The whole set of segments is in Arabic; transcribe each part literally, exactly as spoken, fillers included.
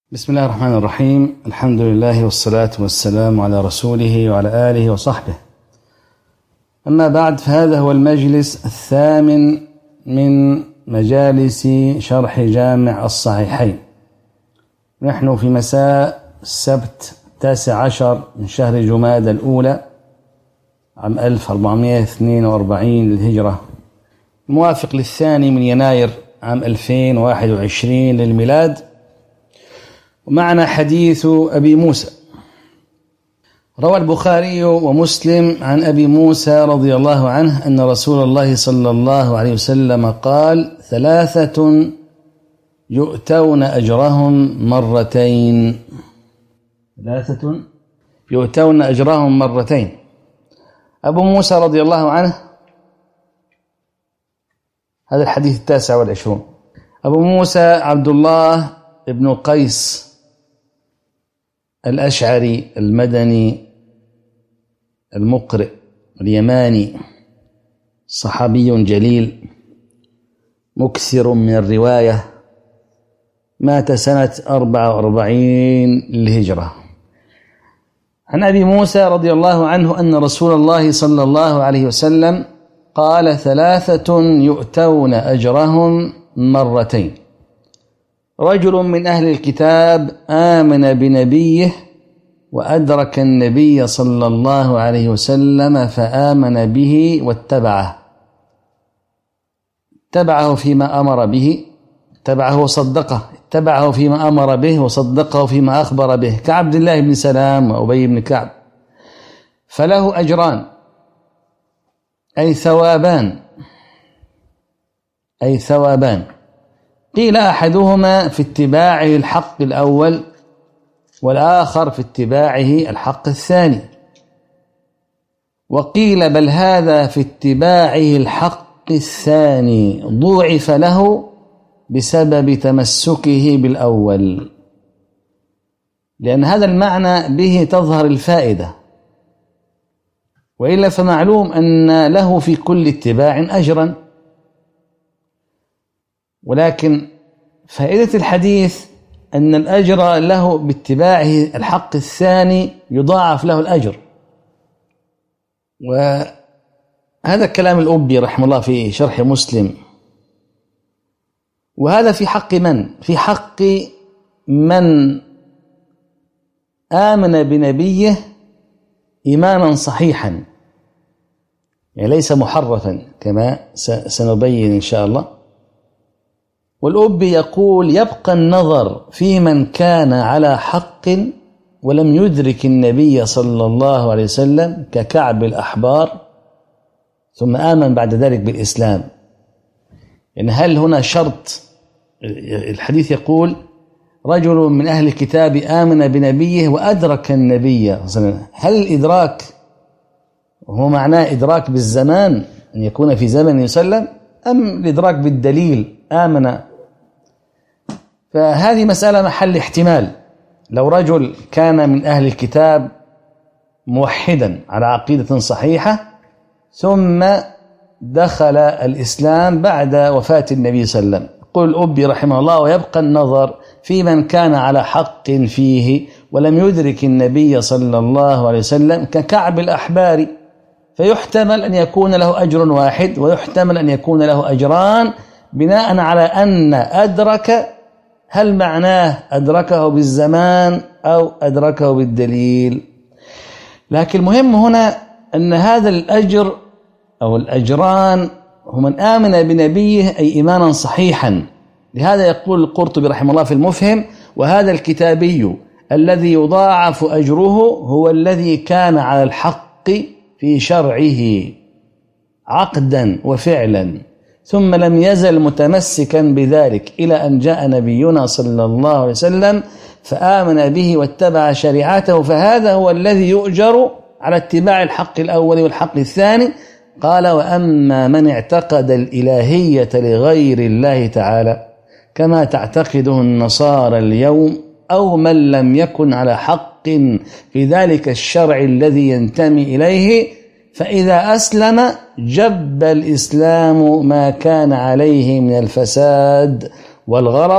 بسم الله الرحمن الرحيم. الحمد لله والصلاة والسلام على رسوله وعلى آله وصحبه. أما بعد، فهذا هو المجلس الثامن من مجالس شرح جامع الصحيحين. نحن في مساء السبت التاسع عشر من شهر جمادى الأولى عام ألف وأربعمائة واثنين وأربعين للهجرة، موافق للثاني من يناير عام ألفين وواحد وعشرين للميلاد. ومعنا حديث أبي موسى. روى البخاري ومسلم عن أبي موسى رضي الله عنه أن رسول الله صلى الله عليه وسلم قال: ثلاثة يؤتون أجرهم مرتين. ثلاثة يؤتون أجرهم مرتين. أبو موسى رضي الله عنه، هذا الحديث التاسع والعشرون. أبو موسى عبد الله ابن قيس الأشعري المدني المقرئ اليماني، صحابي جليل مكثر من الرواية، مات سنة أربعة وأربعين للهجرة. عن أبي موسى رضي الله عنه أن رسول الله صلى الله عليه وسلم قال: ثلاثة يؤتون أجرهم مرتين. رجل من أهل الكتاب آمن بنبيه وأدرك النبي صلى الله عليه وسلم فآمن به واتبعه. اتبعه فيما أمر به، اتبعه وصدقه، اتبعه فيما أمر به وصدقه فيما أخبر به، كعبد الله بن سلام وأبي بن كعب. فله أجران، أي ثوابان، أي ثوابان. قيل أحدهما في اتباعه الحق الأول، والآخر في اتباعه الحق الثاني. وقيل بل هذا في اتباعه الحق الثاني ضوعف له بسبب تمسكه بالأول، لأن هذا المعنى به تظهر الفائدة، وإلا فمعلوم أن له في كل اتباع أجرا. ولكن فائدة الحديث أن الأجر له باتباعه الحق الثاني يضاعف له الأجر. وهذا كلام الأبي رحمه الله في شرح مسلم. وهذا في حق من؟ في حق من آمن بنبيه إيمانا صحيحا، يعني ليس محرفا كما سنبين إن شاء الله. والأبي يقول: يبقى النظر في من كان على حق ولم يدرك النبي صلى الله عليه وسلم ككعب الأحبار ثم آمن بعد ذلك بالإسلام. يعني هل هنا شرط؟ الحديث يقول: رجل من أهل الكتاب آمن بنبيه وأدرك النبي. هل الإدراك هو معناه إدراك بالزمان، أن يكون في زمن يسلم، أم الإدراك بالدليل آمن؟ فهذه مسألة محل احتمال. لو رجل كان من أهل الكتاب موحدا على عقيدة صحيحة ثم دخل الإسلام بعد وفاة النبي صلى الله عليه وسلم، يقول الأبي رحمه الله: ويبقى النظر في من كان على حق فيه ولم يدرك النبي صلى الله عليه وسلم ككعب الأحبار، فيحتمل أن يكون له أجر واحد ويحتمل أن يكون له أجران بناء على أن أدرك، هل معناه أدركه بالزمان أو أدركه بالدليل؟ لكن المهم هنا أن هذا الأجر أو الأجران هم من آمن بنبيه أي إيمانا صحيحا. لهذا يقول القرطبي رحمه الله في المفهم: وهذا الكتابي الذي يضاعف أجره هو الذي كان على الحق في شرعه عقدا وفعلا، ثم لم يزل متمسكا بذلك إلى أن جاء نبينا صلى الله عليه وسلم فآمن به واتبع شريعته، فهذا هو الذي يؤجر على اتباع الحق الأول والحق الثاني. قال: وأما من اعتقد الإلهية لغير الله تعالى كما تعتقده النصارى اليوم، أو من لم يكن على حق في ذلك الشرع الذي ينتمي إليه، فإذا أسلم جب الإسلام ما كان عليه من الفساد والغلط،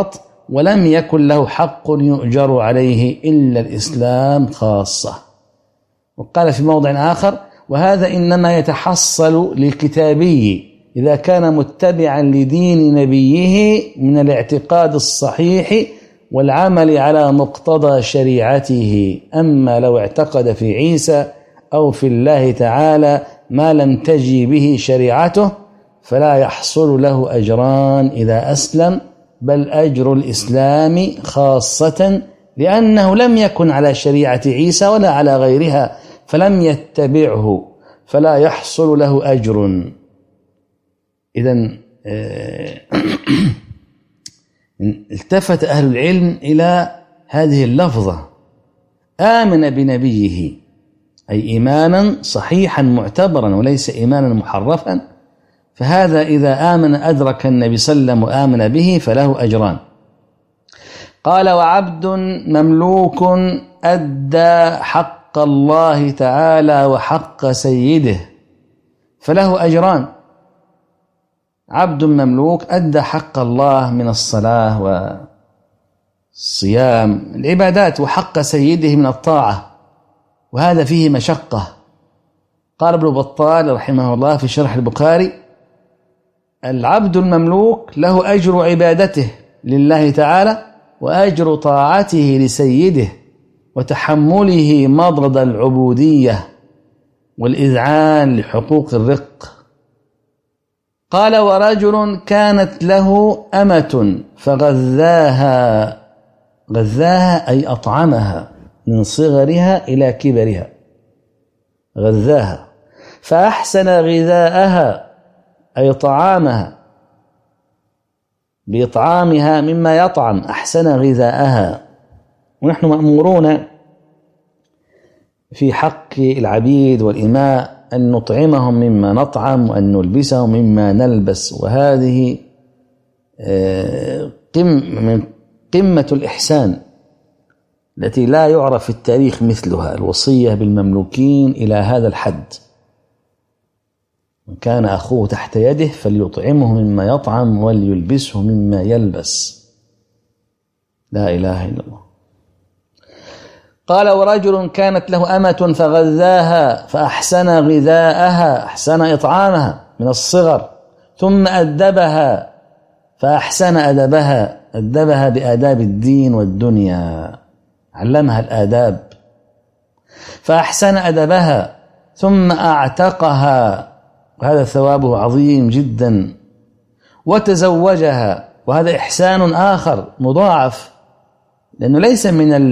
ولم يكن له حق يؤجر عليه إلا الإسلام خاصة. وقال في موضع آخر: وهذا إنما يتحصل للكتابي إذا كان متبعا لدين نبيه من الاعتقاد الصحيح والعمل على مقتضى شريعته، أما لو اعتقد في عيسى أو في الله تعالى ما لم تجي به شريعته فلا يحصل له أجران إذا أسلم، بل أجر الإسلام خاصة، لأنه لم يكن على شريعة عيسى ولا على غيرها فلم يتبعه، فلا يحصل له أجر. إذن التفت أهل العلم إلى هذه اللفظة: آمن بنبيه، أي إيمانا صحيحا معتبرا وليس إيمانا محرفا، فهذا إذا آمن أدرك النبي صلى الله عليه وسلم وآمن به فله أجران. قال: وعبد مملوك أدى حق الله تعالى وحق سيده فله أجران. عبد مملوك أدى حق الله من الصلاة والصيام العبادات، وحق سيده من الطاعة، وهذا فيه مشقة. قال ابن بطال رحمه الله في شرح البخاري: العبد المملوك له أجر عبادته لله تعالى وأجر طاعته لسيده وتحمله مضرد العبودية والإذعان لحقوق الرق. قال: ورجل كانت له أمة فغذاها، غذاها أي أطعمها من صغرها إلى كبرها، غذاها، فأحسن غذاءها أي طعامها بإطعامها مما يطعم، أحسن غذاءها. ونحن مأمورون في حق العبيد والإماء أن نطعمهم مما نطعم وأن نلبسهم مما نلبس، وهذه من قمة الإحسان التي لا يعرف في التاريخ مثلها، الوصية بالمملوكين إلى هذا الحد: من كان أخوه تحت يده فليطعمه مما يطعم وليلبسه مما يلبس. لا إله إلا الله. قال: ورجل كانت له أمة فغذاها فأحسن غذاءها، أحسن إطعامها من الصغر، ثم أدبها فأحسن أدبها، أدبها بآداب الدين والدنيا، علمها الآداب، فأحسن أدبها، ثم أعتقها، وهذا ثوابه عظيم جدا، وتزوجها، وهذا إحسان آخر مضاعف، لأنه ليس من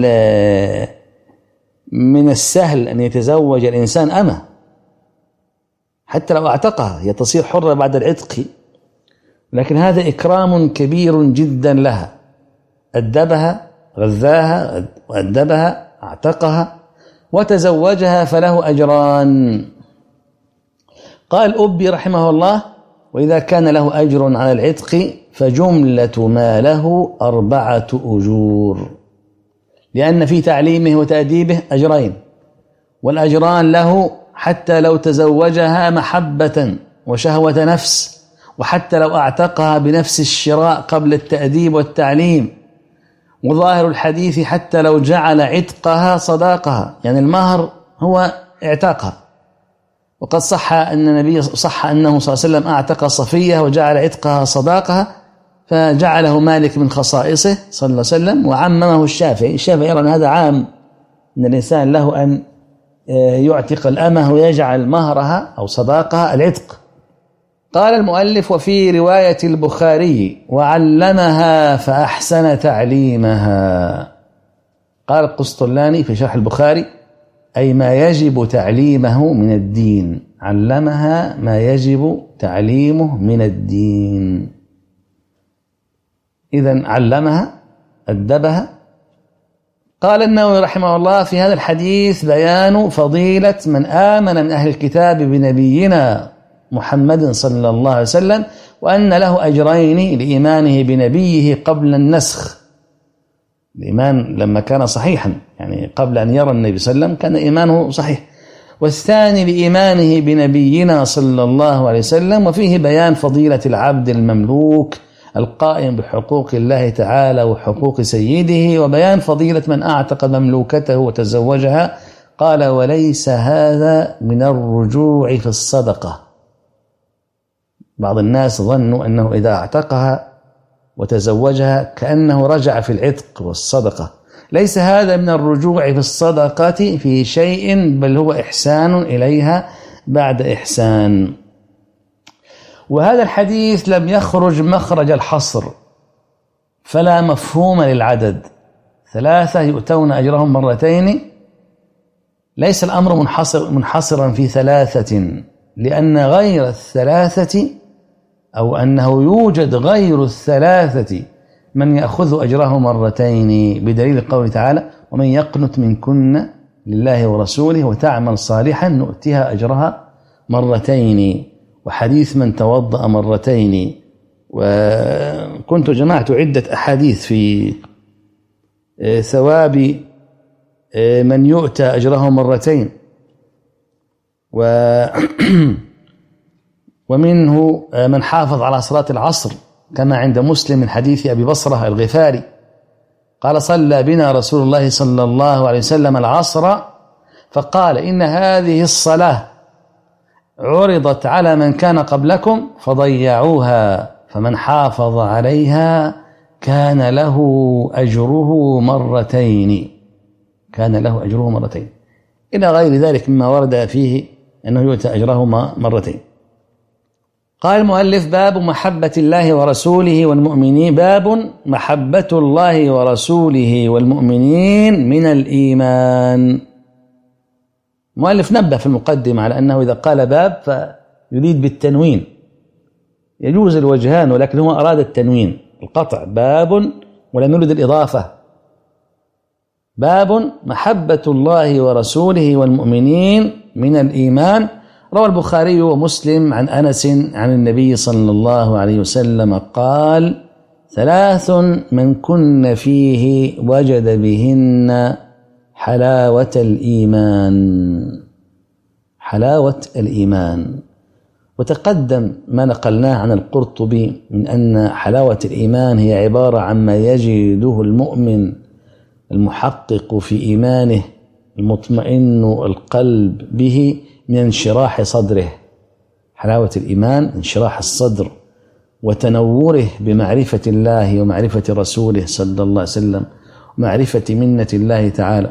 من السهل أن يتزوج الإنسان أمة، حتى لو أعتقها هي تصير حرة بعد العتق، لكن هذا إكرام كبير جدا لها، أدبها، غذاها وأدبها، أعتقها، وتزوجها، فله أجران. قال أبي رحمه الله: وإذا كان له أجر على العتق فجملة ما له أربعة أجور، لأن في تعليمه وتأديبه أجرين، والأجران له حتى لو تزوجها محبة وشهوة نفس، وحتى لو أعتقها بنفس الشراء قبل التأديب والتعليم، وظاهر الحديث حتى لو جعل عتقها صداقها، يعني المهر هو اعتاقها. وقد صح أن النبي صح أنه صلى الله عليه وسلم أعتق صفية وجعل عتقها صداقها، فجعله مالك من خصائصه صلى الله عليه وسلم، وعممه الشافعي. الشافعي يرى أن هذا عام، أن الإنسان له أن يعتق الأمة ويجعل مهرها أو صداقها العتق. قال المؤلف: وفي رواية البخاري: وعلمها فأحسن تعليمها. قال القسطلاني في شرح البخاري: أي ما يجب تعليمه من الدين، علمها ما يجب تعليمه من الدين. إذن علمها، أدبها. قال النووي رحمه الله: في هذا الحديث بيان فضيلة من آمن من أهل الكتاب بنبينا محمد صلى الله عليه وسلم، وأن له أجرين لإيمانه بنبيه قبل النسخ، الإيمان لما كان صحيحا، يعني قبل أن يرى النبي صلى الله عليه وسلم كان إيمانه صحيح، والثاني لإيمانه بنبينا صلى الله عليه وسلم. وفيه بيان فضيلة العبد المملوك القائم بحقوق الله تعالى وحقوق سيده، وبيان فضيلة من أعتق مملوكته وتزوجها. قال: وليس هذا من الرجوع في الصدقة. بعض الناس ظنوا أنه إذا اعتقها وتزوجها كأنه رجع في العتق والصدقة. ليس هذا من الرجوع في الصدقة في شيء، بل هو إحسان إليها بعد إحسان. وهذا الحديث لم يخرج مخرج الحصر، فلا مفهوم للعدد. ثلاثة يؤتون أجرهم مرتين، ليس الأمر منحصر منحصرا في ثلاثة، لأن غير الثلاثة أو أنه يوجد غير الثلاثة من يأخذ أجره مرتين، بدليل قوله تعالى: ومن يقنت منكن لله ورسوله وتعمل صالحا نؤتها أجرها مرتين، وحديث من توضأ مرتين. وكنت جمعت عدة أحاديث في ثواب من يؤتى أجره مرتين، ومنه من حافظ على صلاة العصر، كما عند مسلم من حديث أبي بصرة الغفاري قال: صلى بنا رسول الله صلى الله عليه وسلم العصر فقال: إن هذه الصلاة عرضت على من كان قبلكم فضيعوها، فمن حافظ عليها كان له أجره مرتين كان له أجره مرتين إلى غير ذلك مما ورد فيه أنه يؤتى أجره مرتين. قال المؤلف: باب محبة الله ورسوله والمؤمنين. باب محبة الله ورسوله والمؤمنين من الإيمان. المؤلف نبه في المقدمة على أنه إذا قال باب فيريد بالتنوين، يجوز الوجهان، ولكن هو أراد التنوين القطع، باب، ولم يرد الإضافة. باب محبة الله ورسوله والمؤمنين من الإيمان. روى البخاري ومسلم عن أنس عن النبي صلى الله عليه وسلم قال: ثلاث من كن فيه وجد بهن حلاوة الإيمان. حلاوة الإيمان. وتقدم ما نقلناه عن القرطبي من أن حلاوة الإيمان هي عبارة عما يجده المؤمن المحقق في إيمانه المطمئن القلب به من انشراح صدره. حلاوة الإيمان انشراح الصدر وتنوره بمعرفة الله ومعرفة رسوله صلى الله عليه وسلم ومعرفة منة الله تعالى.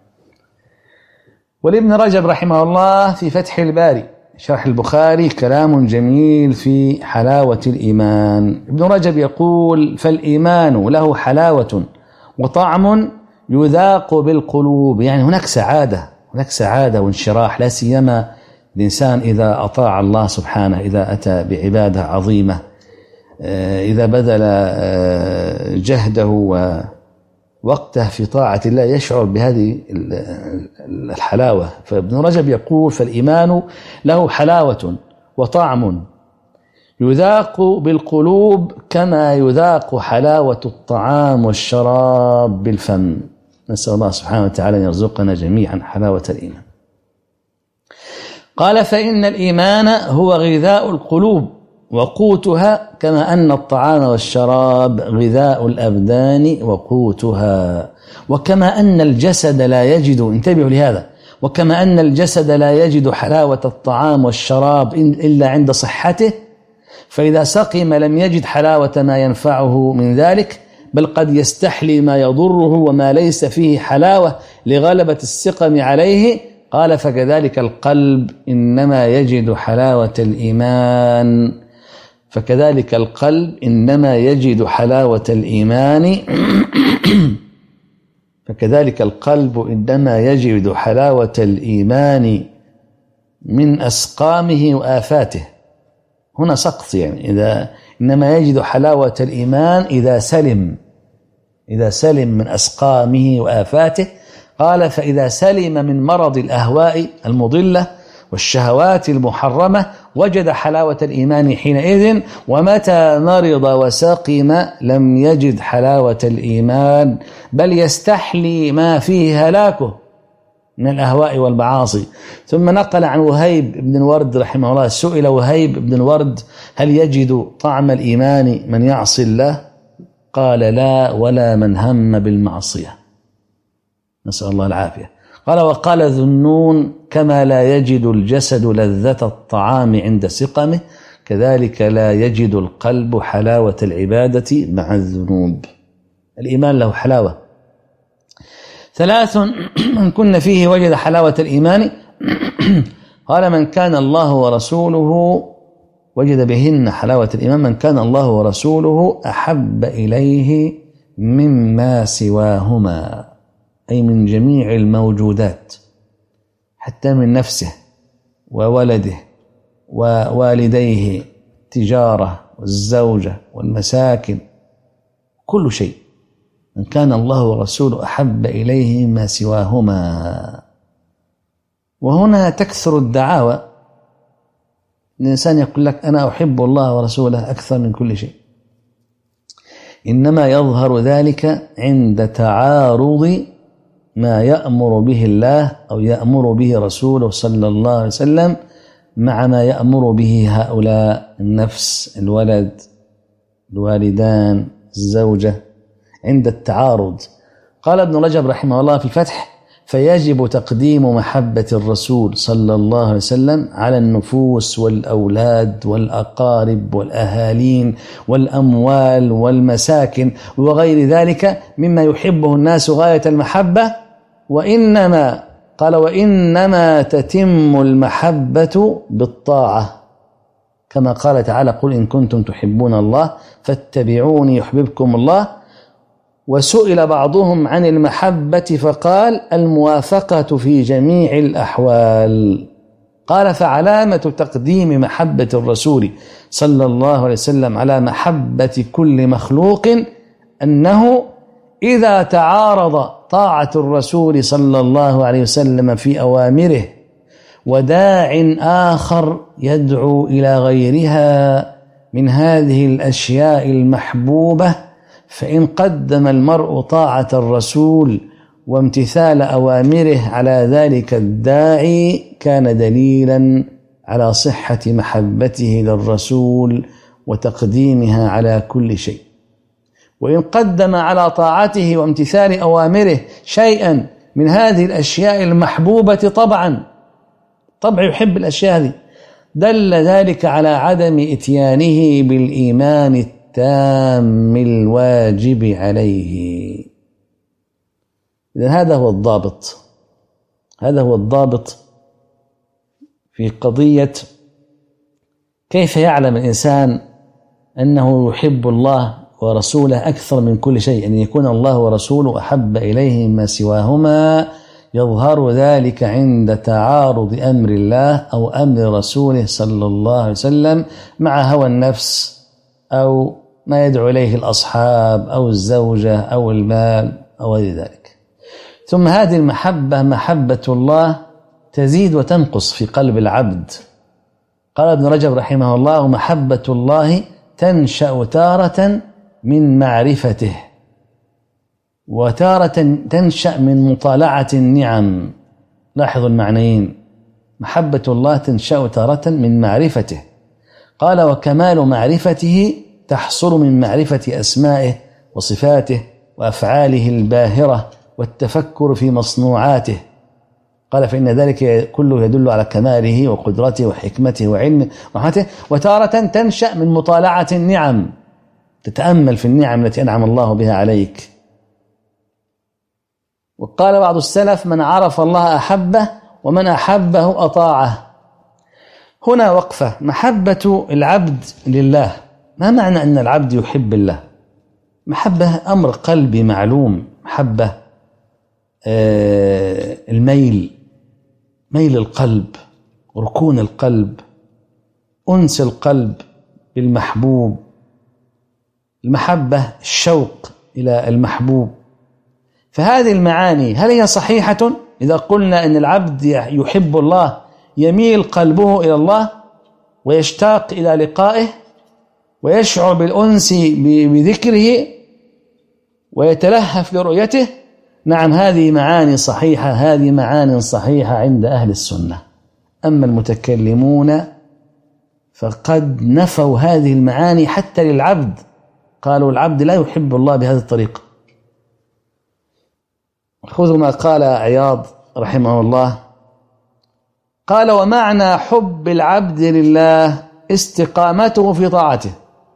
ولابن رجب رحمه الله في فتح الباري شرح البخاري كلام جميل في حلاوة الإيمان. ابن رجب يقول: فالإيمان له حلاوة وطعم يذاق بالقلوب. يعني هناك سعادة هناك سعادة وانشراح، لا سيما الإنسان إذا أطاع الله سبحانه، إذا أتى بعبادة عظيمة، إذا بذل جهده ووقته في طاعة الله، يشعر بهذه الحلاوة. فابن رجب يقول: فالإيمان له حلاوة وطعم يذاق بالقلوب كما يذاق حلاوة الطعام والشراب بالفم. نسأل الله سبحانه وتعالى أن يرزقنا جميعا حلاوة الإيمان. قال: فإن الإيمان هو غذاء القلوب وقوتها، كما أن الطعام والشراب غذاء الأبدان وقوتها، وكما أن الجسد لا يجد، انتبهوا لهذا، وكما أن الجسد لا يجد حلاوة الطعام والشراب إلا عند صحته، فإذا سقم لم يجد حلاوة ما ينفعه من ذلك، بل قد يستحلي ما يضره وما ليس فيه حلاوة لغلبة السقم عليه. قال: فكذلك القلب إنما يجد حلاوة الإيمان فكذلك القلب إنما يجد حلاوة الإيمان فكذلك القلب إنما يجد حلاوة الإيمان من أسقامه وآفاته. هنا سقط، يعني إذا إنما يجد حلاوة الإيمان إذا سلم إذا سلم من أسقامه وآفاته. قال: فإذا سلم من مرض الأهواء المضلة والشهوات المحرمة وجد حلاوة الإيمان حينئذ، ومتى مرض وسقم لم يجد حلاوة الإيمان، بل يستحلي ما فيه هلاكه من الأهواء والمعاصي. ثم نقل عن وهيب بن الورد رحمه الله، سئل وهيب بن الورد: هل يجد طعم الإيمان من يعصي الله؟ قال: لا، ولا من هم بالمعصية. نسأل الله العافية. قال: وقال ذنون: كما لا يجد الجسد لذة الطعام عند سقمه، كذلك لا يجد القلب حلاوة العبادة مع الذنوب. الإيمان له حلاوة. ثلاث من كن فيه وجد حلاوة الإيمان. قال: من كان الله ورسوله وجد بهن حلاوة الإيمان، من كان الله ورسوله أحب إليه مما سواهما، أي من جميع الموجودات، حتى من نفسه وولده ووالديه، التجارة والزوجة والمساكن، كل شيء. من كان الله ورسوله أحب إليه ما سواهما. وهنا تكثر الدعاوى، الإنسان يقول لك: أنا أحب الله ورسوله أكثر من كل شيء. إنما يظهر ذلك عند تعارض ما يأمر به الله أو يأمر به رسوله صلى الله عليه وسلم مع ما يأمر به هؤلاء: النفس، الولد، الوالدان، الزوجة، عند التعارض. قال ابن رجب رحمه الله في الفتح: فيجب تقديم محبة الرسول صلى الله عليه وسلم على النفوس والأولاد والأقارب والأهالين والأموال والمساكن وغير ذلك مما يحبه الناس غاية المحبة. وإنما قال: وإنما تتم المحبة بالطاعة، كما قال تعالى: قل إن كنتم تحبون الله فاتبعوني يحببكم الله. وسئل بعضهم عن المحبة فقال: الموافقة في جميع الأحوال. قال: فعلامة تقديم محبة الرسول صلى الله عليه وسلم على محبة كل مخلوق أنه إذا تعارض طاعة الرسول صلى الله عليه وسلم في أوامره وداع آخر يدعو إلى غيرها من هذه الأشياء المحبوبة، فإن قدم المرء طاعة الرسول وامتثال أوامره على ذلك الداعي كان دليلا على صحة محبته للرسول وتقديمها على كل شيء. وإن قدم على طاعته وامتثال أوامره شيئا من هذه الأشياء المحبوبة طبعا طبع يحب الأشياء هذه، دل ذلك على عدم إتيانه بالإيمان التام الواجب عليه. إذن هذا هو الضابط، هذا هو الضابط في قضية كيف يعلم الإنسان أنه يحب الله ورسوله أكثر من كل شيء، أن يكون الله ورسوله أحب إليه ما سواهما. يظهر ذلك عند تعارض أمر الله أو أمر رسوله صلى الله عليه وسلم مع هوى النفس أو ما يدعو إليه الأصحاب أو الزوجة أو المال أو غير ذلك. ثم هذه المحبة محبة الله تزيد وتنقص في قلب العبد. قال ابن رجب رحمه الله: محبة الله تنشأ تارة من معرفته، وتارة تنشأ من مطالعة النعم. لاحظوا المعنيين: محبة الله تنشأ تارة من معرفته. قال: وكمال معرفته تحصل من معرفة أسمائه وصفاته وأفعاله الباهرة والتفكر في مصنوعاته. قال: فإن ذلك كله يدل على كماله وقدرته وحكمته وعلمه ورحمته. وتارة تنشأ من مطالعة النعم، تتأمل في النعم التي أنعم الله بها عليك. وقال بعض السلف: من عرف الله أحبه ومن أحبه أطاعه. هنا وقفة. محبة العبد لله، ما معنى أن العبد يحب الله؟ محبة أمر قلبي معلوم، محبة آه الميل، ميل القلب، ركون القلب، أنس القلب بالمحبوب، المحبة الشوق إلى المحبوب. فهذه المعاني هل هي صحيحة؟ إذا قلنا أن العبد يحب الله يميل قلبه إلى الله ويشتاق إلى لقائه ويشعر بالأنس بذكره ويتلهف لرؤيته، نعم هذه معاني صحيحة، هذه معاني صحيحة عند أهل السنة. أما المتكلمون فقد نفوا هذه المعاني حتى للعبد، قالوا العبد لا يحب الله بهذه الطريقة. خذوا ما قال عياض رحمه الله، قال: ومعنى حب العبد لله استقامته في طاعته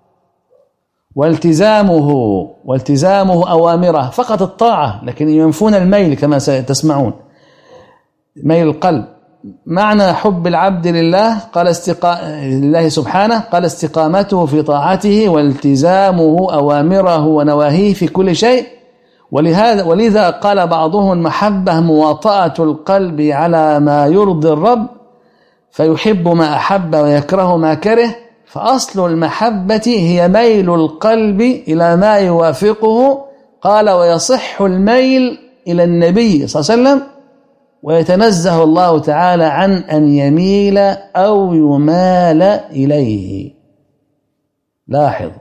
والتزامه والتزامه أوامره، فقط الطاعة، لكن ينفون الميل كما ستسمعون، ميل القلب. معنى حب العبد لله قال استقا... لله سبحانه قال: استقامته في طاعته والتزامه أوامره ونواهيه في كل شيء. ولهذا ولذا قال بعضهم: المحبة مواطأة القلب على ما يرضي الرب، فيحب ما أحب ويكره ما كره. فأصل المحبة هي ميل القلب إلى ما يوافقه. قال: ويصح الميل إلى النبي صلى الله عليه وسلم، ويتنزه الله تعالى عن أن يميل أو يمال إليه. لاحظ،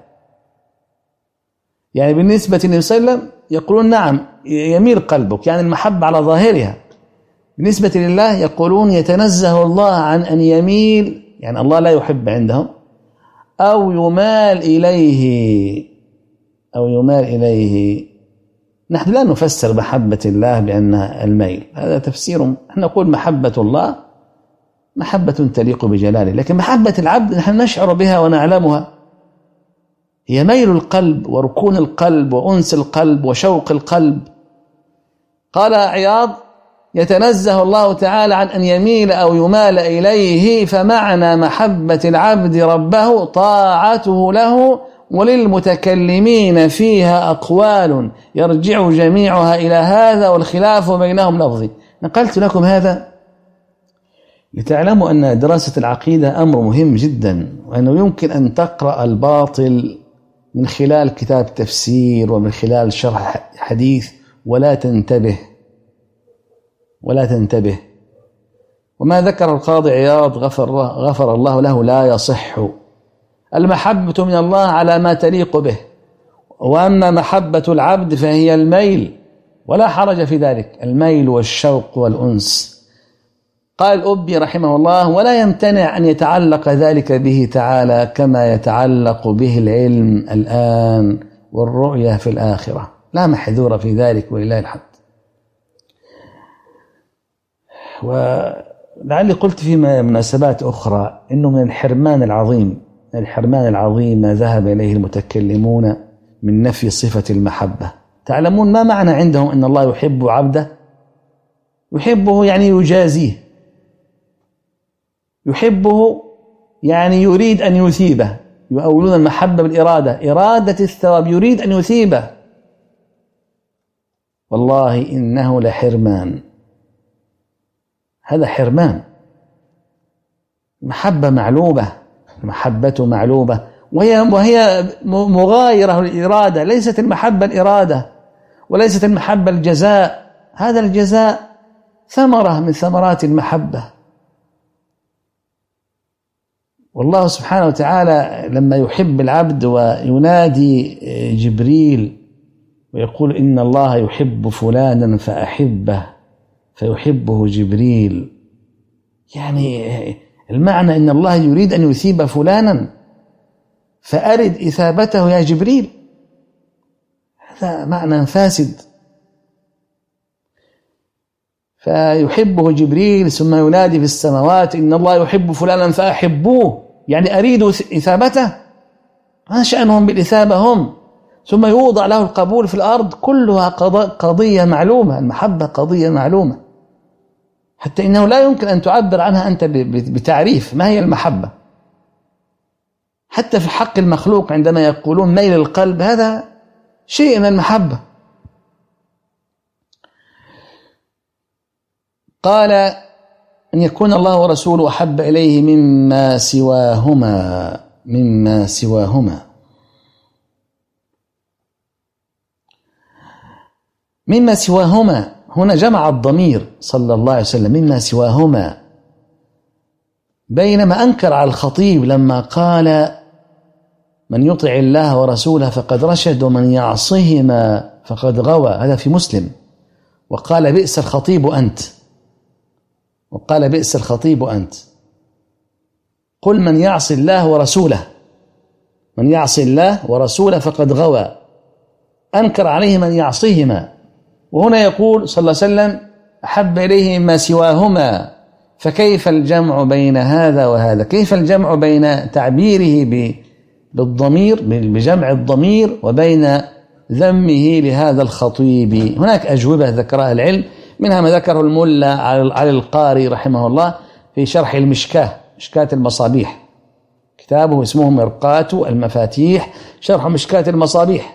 يعني بالنسبة للنبي صلى الله عليه وسلم يقولون نعم يميل قلبك، يعني المحبة على ظاهرها. بالنسبة لله يقولون يتنزه الله عن أن يميل، يعني الله لا يحب عندهم، أو يمال إليه أو يمال إليه. نحن لا نفسر محبة الله بأنها الميل، هذا تفسير. نحن نقول محبة الله محبة تليق بجلاله، لكن محبة العبد نحن نشعر بها ونعلمها، هي ميل القلب وركون القلب وأنس القلب وشوق القلب. قال عياض: يتنزه الله تعالى عن أن يميل أو يمال إليه، فمعنى محبة العبد ربه طاعته له. وللمتكلمين فيها أقوال يرجع جميعها إلى هذا، والخلاف بينهم لفظي. نقلت لكم هذا لتعلموا أن دراسة العقيدة أمر مهم جدا، وأنه يمكن أن تقرأ الباطل من خلال كتاب تفسير ومن خلال شرح حديث ولا تنتبه ولا تنتبه. وما ذكر القاضي عياض غفر, غفر الله له لا يصح. المحبة من الله على ما تليق به، وأما محبة العبد فهي الميل، ولا حرج في ذلك، الميل والشوق والأنس. قال الأبي رحمه الله: ولا يمتنع أن يتعلق ذلك به تعالى كما يتعلق به العلم الآن والرؤية في الآخرة، لا محذور في ذلك ولله الحمد. ولعلي قلت في مناسبات أخرى إنه من الحرمان العظيم الحرمان العظيم ما ذهب إليه المتكلمون من نفي صفة المحبة. تعلمون ما معنى عندهم أن الله يحب عبده؟ يحبه يعني يجازيه، يحبه يعني يريد أن يثيبه. يؤولون المحبة بالإرادة، إرادة الثواب، يريد أن يثيبه. والله إنه لحرمان، هذا حرمان. محبة معلوبة، المحبة معلوبة، وهي وهي مغايرة للإرادة. ليست المحبة الإرادة، وليست المحبة الجزاء. هذا الجزاء ثمرة من ثمرات المحبة. والله سبحانه وتعالى لما يحب العبد وينادي جبريل ويقول: إن الله يحب فلانا فأحبه، فيحبه جبريل، يعني المعنى إن الله يريد أن يثيب فلانا فأرد إثابته يا جبريل. هذا معنى فاسد. فيحبه جبريل ثم ينادي في السماوات: إن الله يحب فلانا فأحبوه، يعني أريدوا إثابته. ما شأنهم بالإثابة هم؟ ثم يوضع له القبول في الأرض. كلها قضية معلومة، المحبة قضية معلومة، حتى إنه لا يمكن أن تعبر عنها أنت بتعريف ما هي المحبة. حتى في حق المخلوق عندما يقولون ميل القلب، هذا شيء من المحبة. قال: أن يكون الله ورسوله أحب إليه مما سواهما مما سواهما مما سواهما هنا جمع الضمير صلى الله عليه وسلم مما سواهما، بينما أنكر على الخطيب لما قال: من يطع الله ورسوله فقد رشد ومن يعصهما فقد غوى. هذا في مسلم. وقال بئس الخطيب أنت، وقال بئس الخطيب أنت. قل من يعصي الله ورسوله، من يعصي الله ورسوله فقد غوى. أنكر عليه من يعصيهما، وهنا يقول صلى الله عليه وسلم أحب إليه ما سواهما، فكيف الجمع بين هذا وهذا؟ كيف الجمع بين تعبيره بالضمير بجمع الضمير وبين ذمه لهذا الخطيب؟ هناك أجوبة ذكرها العلم، منها ما ذكره الملا علي القاري رحمه الله في شرح المشكاة، مشكاة المصابيح، كتابه اسمه مرقاة المفاتيح شرح مشكاة المصابيح.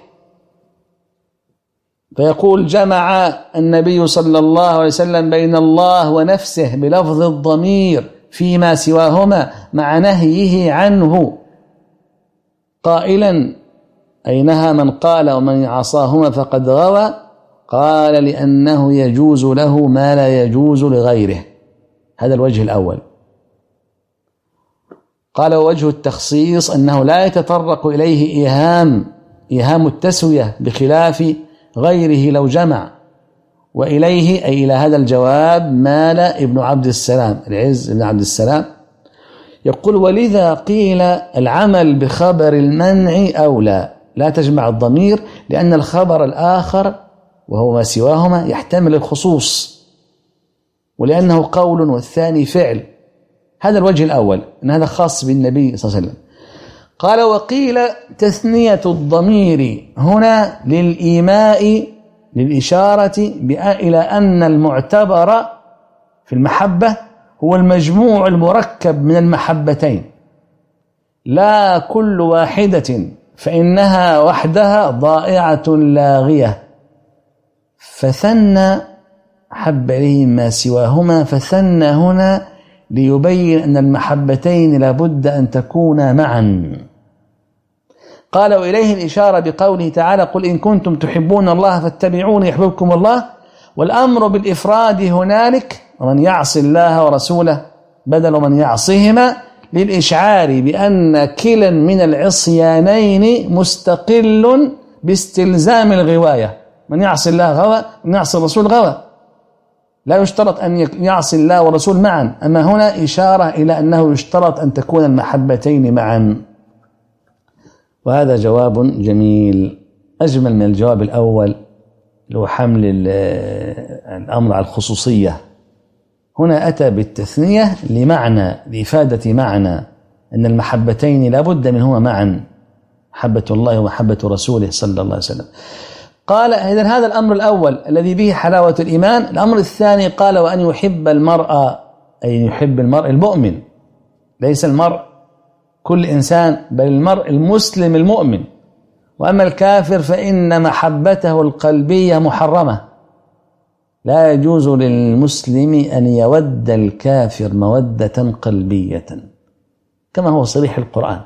فيقول جمع النبي صلى الله عليه وسلم بين الله ونفسه بلفظ الضمير فيما سواهما مع نهيه عنه قائلا أي نهى من قال ومن عصاهما فقد غوى، قال لأنه يجوز له ما لا يجوز لغيره. هذا الوجه الأول. قال وجه التخصيص أنه لا يتطرق إليه إيهام إيهام التسوية بخلاف غيره لو جمع، وإليه أي إلى هذا الجواب مال ابن عبد السلام العز بن عبد السلام. يقول ولذا قيل العمل بخبر المنع أولى، لا تجمع الضمير، لأن الخبر الآخر وهو ما سواهما يحتمل الخصوص، ولأنه قول والثاني فعل. هذا الوجه الأول، أن هذا خاص بالنبي صلى الله عليه وسلم. قال وقيل تثنية الضمير هنا للإيماء للإشارة إلى أن المعتبر في المحبة هو المجموع المركب من المحبتين، لا كل واحدة، فإنها وحدها ضائعة لاغية. فثنى حب إليه ما سواهما، فثنى هنا ليبين أن المحبتين لابد أن تكونا معا. قال وإليه الإشارة بقوله تعالى قل إن كنتم تحبون الله فاتبعوني يحببكم الله، والأمر بالإفراد هنالك ومن يعصي الله ورسوله بدل من يعصيهما، للإشعار بأن كلا من العصيانين مستقل باستلزام الغواية. من يعصي الله غوى، من يعصي الرسول غوى، لا يشترط أن يعصي الله ورسول معا. أما هنا إشارة إلى أنه يشترط أن تكون المحبتين معا. وهذا جواب جميل، أجمل من الجواب الأول لو حمل الأمر على الخصوصية. هنا أتى بالتثنية لمعنى لإفادة معنى أن المحبتين لا بد منهما معا، محبة الله ومحبة رسوله صلى الله عليه وسلم. قال إذن هذا الأمر الأول الذي به حلاوة الإيمان. الأمر الثاني قال وأن يحب المرء، أي يحب المرء المؤمن، ليس المرء كل إنسان بل المرء المسلم المؤمن. وأما الكافر فإن محبته القلبية محرمة، لا يجوز للمسلم أن يود الكافر مودة قلبية كما هو صريح القرآن.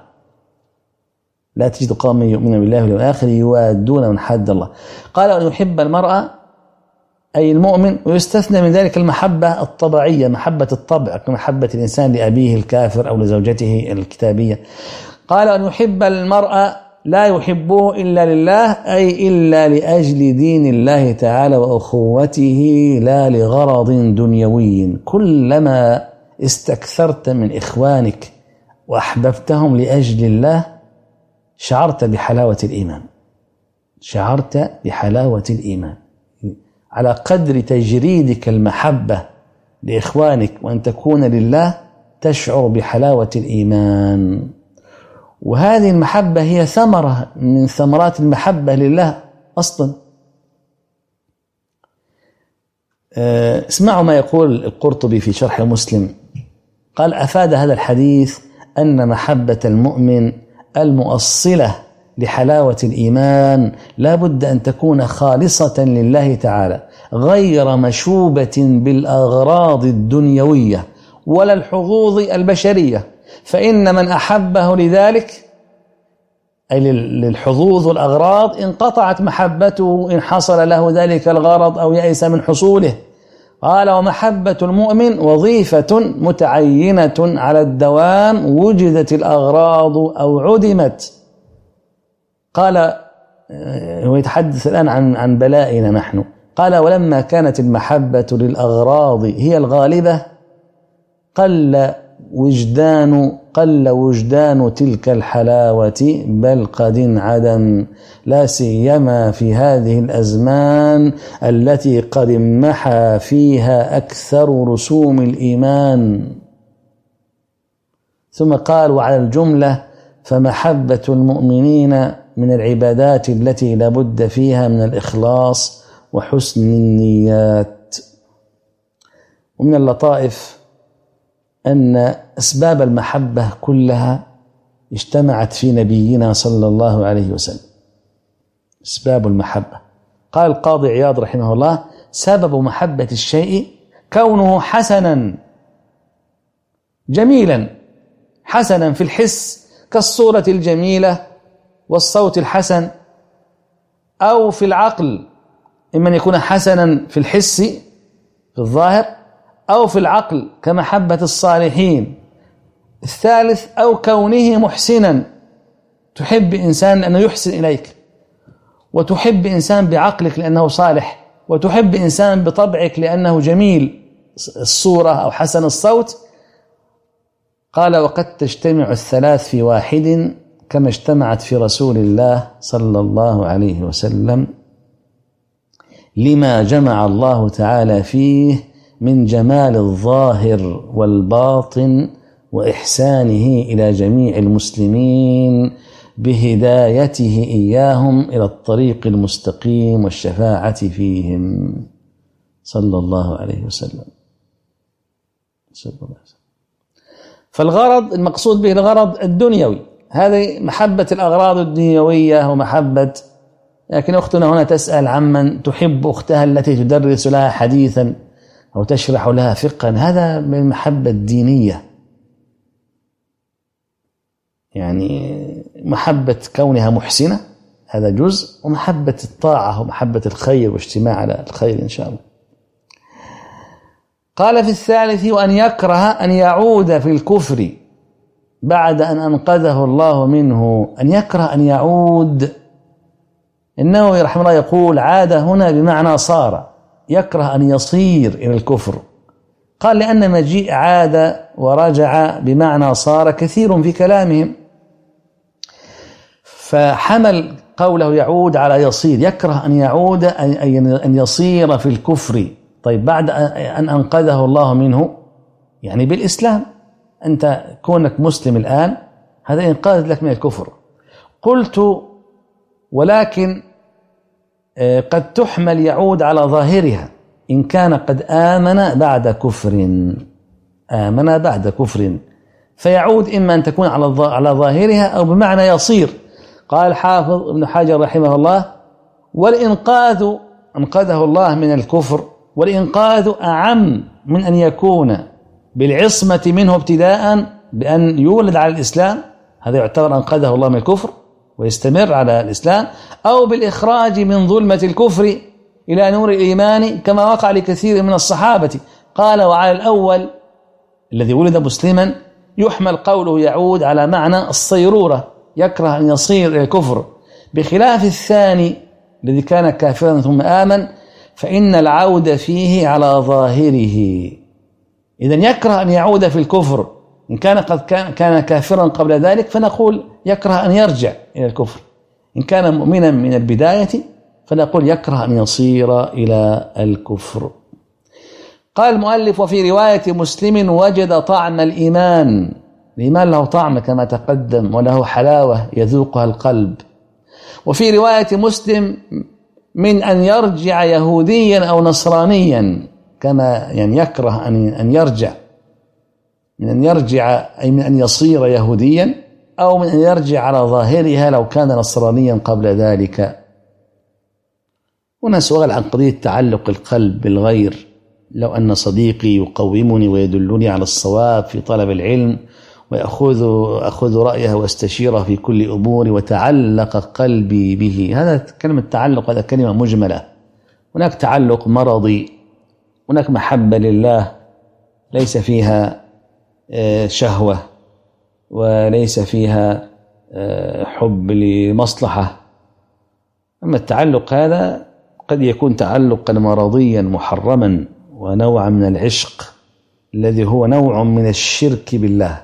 لا تجد قوما يؤمنون بالله واليوم الآخر يوادون من حد الله. قال أن يحب المرأة أي المؤمن، ويستثنى من ذلك المحبة الطبيعية، محبة الطبع كمحبة الإنسان لأبيه الكافر أو لزوجته الكتابية. قال أن يحب المرأة لا يحبه إلا لله، أي إلا لأجل دين الله تعالى وأخوته، لا لغرض دنيوي. كلما استكثرت من إخوانك وأحببتهم لأجل الله شعرت بحلاوة الإيمان، شعرت بحلاوة الإيمان. على قدر تجريدك المحبة لإخوانك وأن تكون لله تشعر بحلاوة الإيمان. وهذه المحبة هي ثمرة من ثمرات المحبة لله أصلا. اسمعوا ما يقول القرطبي في شرح مسلم. قال أفاد هذا الحديث أن محبة المؤمن المؤصلة لحلاوة الإيمان لا بد أن تكون خالصة لله تعالى، غير مشوبة بالأغراض الدنيوية ولا الحظوظ البشرية. فإن من أحبه لذلك أي للحظوظ والأغراض انقطعت محبته إن حصل له ذلك الغرض أو يأس من حصوله. قال ومحبة المؤمن وظيفة متعينة على الدوام وجدت الأغراض أو عدمت. قال هو يتحدث الآن عن عن بلائنا نحن. قال ولما كانت المحبة للأغراض هي الغالبة قل وجدان قل وجدان تلك الحلاوة بل قد انعدم، لا سيما في هذه الأزمان التي قد امحى فيها أكثر رسوم الإيمان. ثم قال وعلى الجملة فمحبة المؤمنين من العبادات التي لابد فيها من الإخلاص وحسن النيات. ومن اللطائف أن أسباب المحبة كلها اجتمعت في نبينا صلى الله عليه وسلم. أسباب المحبة، قال القاضي عياض رحمه الله سبب محبة الشيء كونه حسنا جميلا، حسنا في الحس كالصورة الجميلة والصوت الحسن، أو في العقل إما أن يكون حسنا في الحس في الظاهر أو في العقل كمحبة الصالحين. الثالث أو كونه محسنا، تحب إنسان لأنه يحسن إليك، وتحب إنسان بعقلك لأنه صالح، وتحب إنسان بطبعك لأنه جميل الصورة أو حسن الصوت. قال وقد تجتمع الثلاث في واحد كما اجتمعت في رسول الله صلى الله عليه وسلم، لما جمع الله تعالى فيه من جمال الظاهر والباطن وإحسانه إلى جميع المسلمين بهدايته إياهم إلى الطريق المستقيم والشفاعة فيهم صلى الله عليه وسلم. صلى الله عليه وسلم. فالغرض المقصود به الغرض الدنيوي، هذه محبة الأغراض الدنيوية ومحبة. لكن أختنا هنا تسأل عمن تحب أختها التي تدرس لها حديثا أو تشرح لها فقها، هذا من المحبة الدينية، يعني محبة كونها محسنة هذا جزء، ومحبة الطاعة ومحبة الخير واجتماع على الخير إن شاء الله. قال في الثالث وأن يكره أن يعود في الكفر بعد أن أنقذه الله منه. أن يكره أن يعود، النووي رحمه الله يقول عاد هنا بمعنى صار، يكره أن يصير إلى الكفر. قال لأن مجيء عاد ورجع بمعنى صار كثير في كلامهم، فحمل قوله يعود على يصير، يكره أن يعود أن يصير في الكفر. طيب بعد أن أنقذه الله منه يعني بالإسلام، أنت كونك مسلم الآن هذا إنقاذ لك من الكفر. قلت ولكن قد تحمل يعود على ظاهرها إن كان قد آمن بعد كفر، آمن بعد كفر فيعود إما أن تكون على ظاهرها أو بمعنى يصير. قال حافظ ابن حجر رحمه الله والإنقاذ أنقذه الله من الكفر، والإنقاذ أعم من أن يكون بالعصمة منه ابتداء بأن يولد على الإسلام، هذا يعتبر أنقذه الله من الكفر ويستمر على الإسلام، أو بالإخراج من ظلمة الكفر إلى نور الإيمان كما وقع لكثير من الصحابة. قال وعلى الأول الذي ولد مسلما يحمل قوله يعود على معنى الصيرورة، يكره أن يصير إلى الكفر، بخلاف الثاني الذي كان كافرا ثم آمن فإن العود فيه على ظاهره. إذن يكره أن يعود في الكفر إن كان قد كان كافرا قبل ذلك، فنقول يكره أن يرجع إلى الكفر. إن كان مؤمنا من البداية فنقول يكره أن يصير إلى الكفر. قال المؤلف وفي رواية مسلم وجد طعم الإيمان، الإيمان له طعم كما تقدم وله حلاوة يذوقها القلب. وفي رواية مسلم من أن يرجع يهوديا أو نصرانيا، كما يعني يكره أن يرجع، من أن يرجع أي من أن يصير يهوديا، أو من أن يرجع على ظاهرها لو كان نصرانيا قبل ذلك. هنا سؤال عن قضية تعلق القلب بالغير. لو أن صديقي يقومني ويدلني على الصواب في طلب العلم ويأخذ أخذ رأيه واستشيره في كل أمور وتعلق قلبي به، هذا كلمة تعلق هذا كلمة مجملة. هناك تعلق مرضي، هناك محبة لله ليس فيها شهوة وليس فيها حب لمصلحة. أما التعلق هذا قد يكون تعلقا مرضيا محرما ونوعا من العشق الذي هو نوع من الشرك بالله،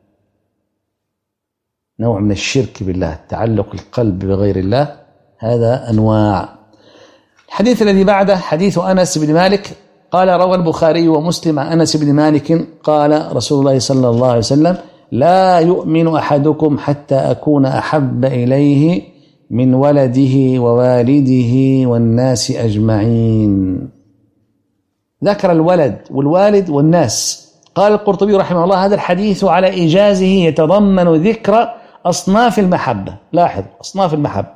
نوع من الشرك بالله، تعلق القلب بغير الله، هذا أنواع. الحديث الذي بعده حديث أنس بن مالك قال: روى البخاري ومسلم عن أنس بن مالك قال رسول الله صلى الله عليه وسلم: لا يؤمن أحدكم حتى أكون أحب إليه من ولده ووالده والناس أجمعين. ذكر الولد والوالد والناس. قال القرطبي رحمه الله: هذا الحديث على إيجازه يتضمن ذكر أصناف المحبة. لاحظ أصناف المحبة،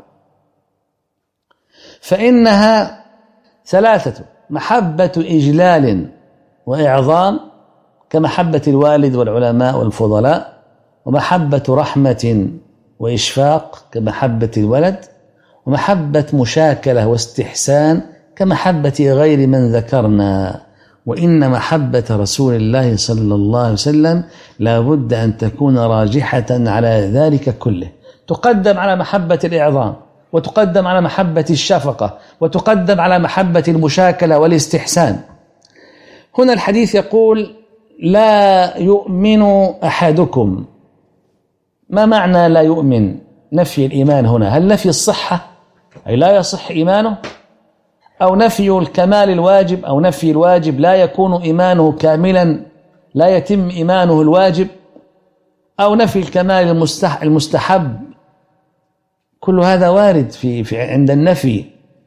فإنها ثلاثة: محبة إجلال وإعظام كمحبة الوالد والعلماء والفضلاء، ومحبة رحمة وإشفاق كمحبة الولد، ومحبة مشاكلة واستحسان كمحبة غير من ذكرنا. وإن محبة رسول الله صلى الله عليه وسلم لا بد أن تكون راجحة على ذلك كله، تقدم على محبة الإعظام، وتقدم على محبة الشفقة، وتقدم على محبة المشاكلة والاستحسان. هنا الحديث يقول: لا يؤمن أحدكم. ما معنى لا يؤمن؟ نفي الإيمان هنا، هل نفي الصحة أي لا يصح إيمانه، أو نفي الكمال الواجب، أو نفي الواجب لا يكون إيمانه كاملا، لا يتم إيمانه الواجب، أو نفي الكمال المستحب؟ كل هذا وارد في, في عند النفي.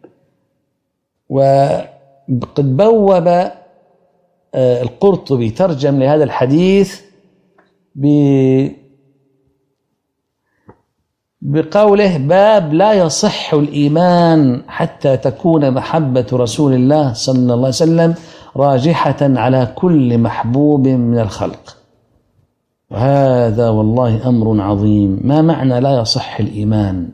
وقد بوب القرطبي ترجم لهذا الحديث بقوله: باب لا يصح الإيمان حتى تكون محبة رسول الله صلى الله عليه وسلم راجحة على كل محبوب من الخلق. وهذا والله أمر عظيم. ما معنى لا يصح الإيمان؟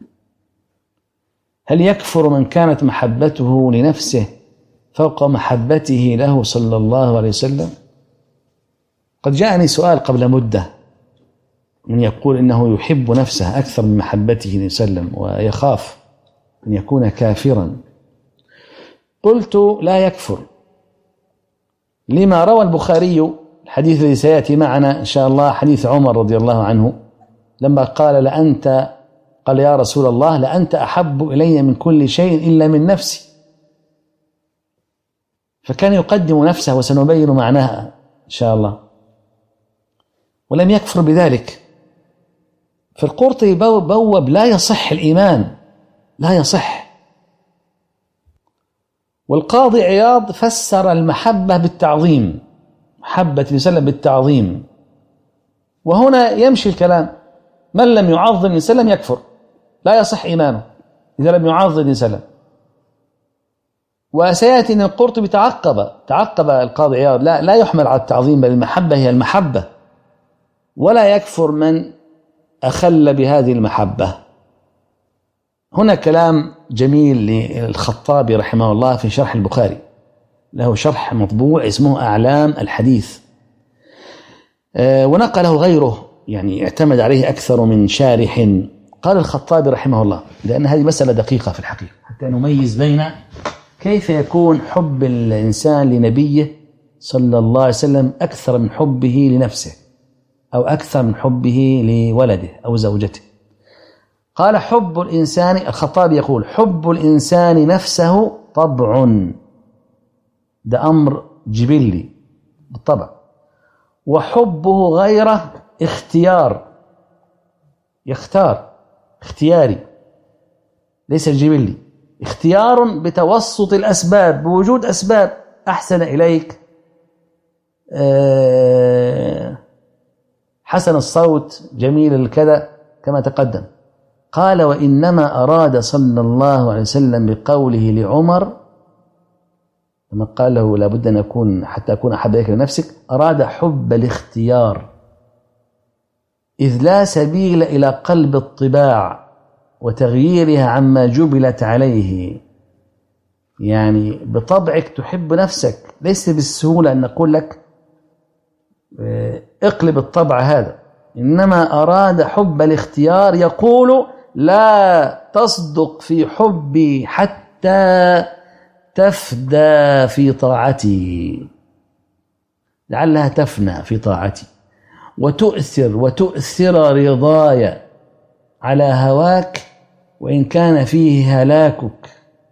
هل يكفر من كانت محبته لنفسه فوق محبته له صلى الله عليه وسلم؟ قد جاءني سؤال قبل مدة من يقول إنه يحب نفسه أكثر من محبته صلى الله عليه وسلم ويخاف أن يكون كافرا. قلت: لا يكفر، لما روى البخاري الحديث الذي سيأتي معنا إن شاء الله، حديث عمر رضي الله عنه لما قال: لأنت قال يا رسول الله لأنت أحب إلي من كل شيء إلا من نفسي، فكان يقدم نفسه، وسنبين معناها إن شاء الله، ولم يكفر بذلك. فالقرطبي بوب لا يصح الإيمان، لا يصح. والقاضي عياض فسر المحبة بالتعظيم، محبة الإنسان بالتعظيم. وهنا يمشي الكلام: من لم يعظم الإنسان يكفر، لا يصح إيمانه إذا لم يعظم الإنسان. وسيأتي أن القرطبي تعقب تعقب القاضي عياض: لا لا يحمل على التعظيم، بل المحبة هي المحبة، ولا يكفر من أخل بهذه المحبة. هنا كلام جميل للخطابي رحمه الله في شرح البخاري، له شرح مطبوع اسمه أعلام الحديث، ونقله غيره، يعني اعتمد عليه أكثر من شارح. قال الخطابي رحمه الله، لأن هذه مسألة دقيقة في الحقيقة حتى نميز بين كيف يكون حب الإنسان لنبيه صلى الله عليه وسلم أكثر من حبه لنفسه، أو أكثر من حبه لولده أو زوجته. قال: حب الإنسان، الخطابي يقول: حب الإنسان نفسه طبع، ده أمر جبلي بالطبع، وحبه غيره اختيار، يختار، اختياري ليس الجبلي، اختيار بتوسط الأسباب، بوجود أسباب. أحسن إليك، أه حسن الصوت، جميل الكذا، كما تقدم. قال: وإنما أراد صلى الله عليه وسلم بقوله لعمر لما قال له لابد أن أكون حتى أكون أحب إليك لنفسك، أراد حب الاختيار، إذ لا سبيل إلى قلب الطباع وتغييرها عما جبلت عليه. يعني بطبعك تحب نفسك، ليس بالسهولة أن نقول لك اقلب الطبع هذا، إنما أراد حب الاختيار. يقول: لا تصدق في حبي حتى حتى تفدى في طاعتي، لعلها تفنى في طاعتي، وتؤثر وتؤثر رضاي على هواك وإن كان فيه هلاكك.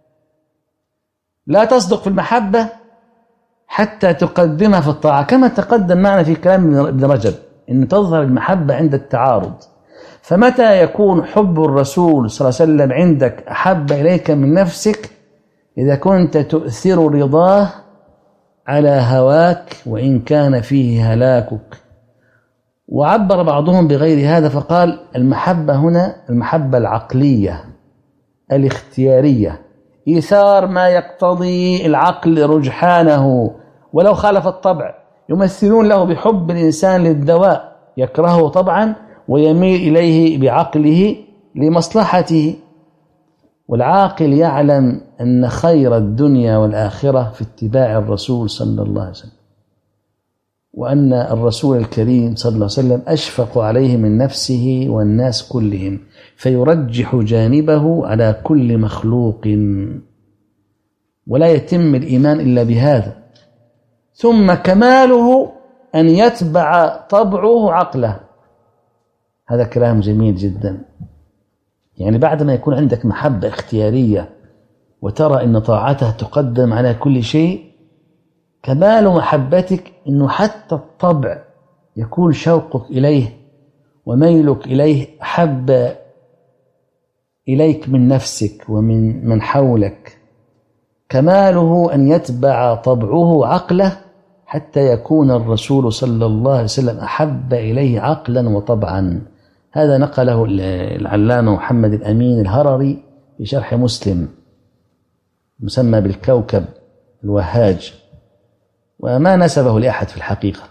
لا تصدق في المحبة حتى تقدمها في الطاعة، كما تقدم معنا في كلام ابن رجب إن تظهر المحبة عند التعارض. فمتى يكون حب الرسول صلى الله عليه وسلم عندك أحب إليك من نفسك؟ إذا كنت تؤثر رضاه على هواك وإن كان فيه هلاكك. وعبر بعضهم بغير هذا فقال المحبة هنا المحبة العقلية الاختيارية، إيثار ما يقتضي العقل رجحانه ولو خالف الطبع. يمثلون له بحب الإنسان للدواء يكرهه طبعا ويميل إليه بعقله لمصلحته. والعاقل يعلم أن خير الدنيا والآخرة في اتباع الرسول صلى الله عليه وسلم، وأن الرسول الكريم صلى الله عليه وسلم أشفق عليه من نفسه والناس كلهم، فيرجح جانبه على كل مخلوق، ولا يتم الإيمان إلا بهذا. ثم كماله أن يتبع طبعه عقله. هذا كلام جميل جدا. يعني بعد ما يكون عندك محبة اختيارية وترى أن طاعته تقدم على كل شيء، كمال محبتك أنه حتى الطبع يكون شوقك إليه وميلك إليه أحب إليك من نفسك ومن من حولك. كماله أن يتبع طبعه عقله حتى يكون الرسول صلى الله عليه وسلم أحب إليه عقلا وطبعا. هذا نقله العلامة محمد الأمين الهرري في شرح مسلم مسمى بالكوكب الوهاج، وما نسبه لأحد في الحقيقة.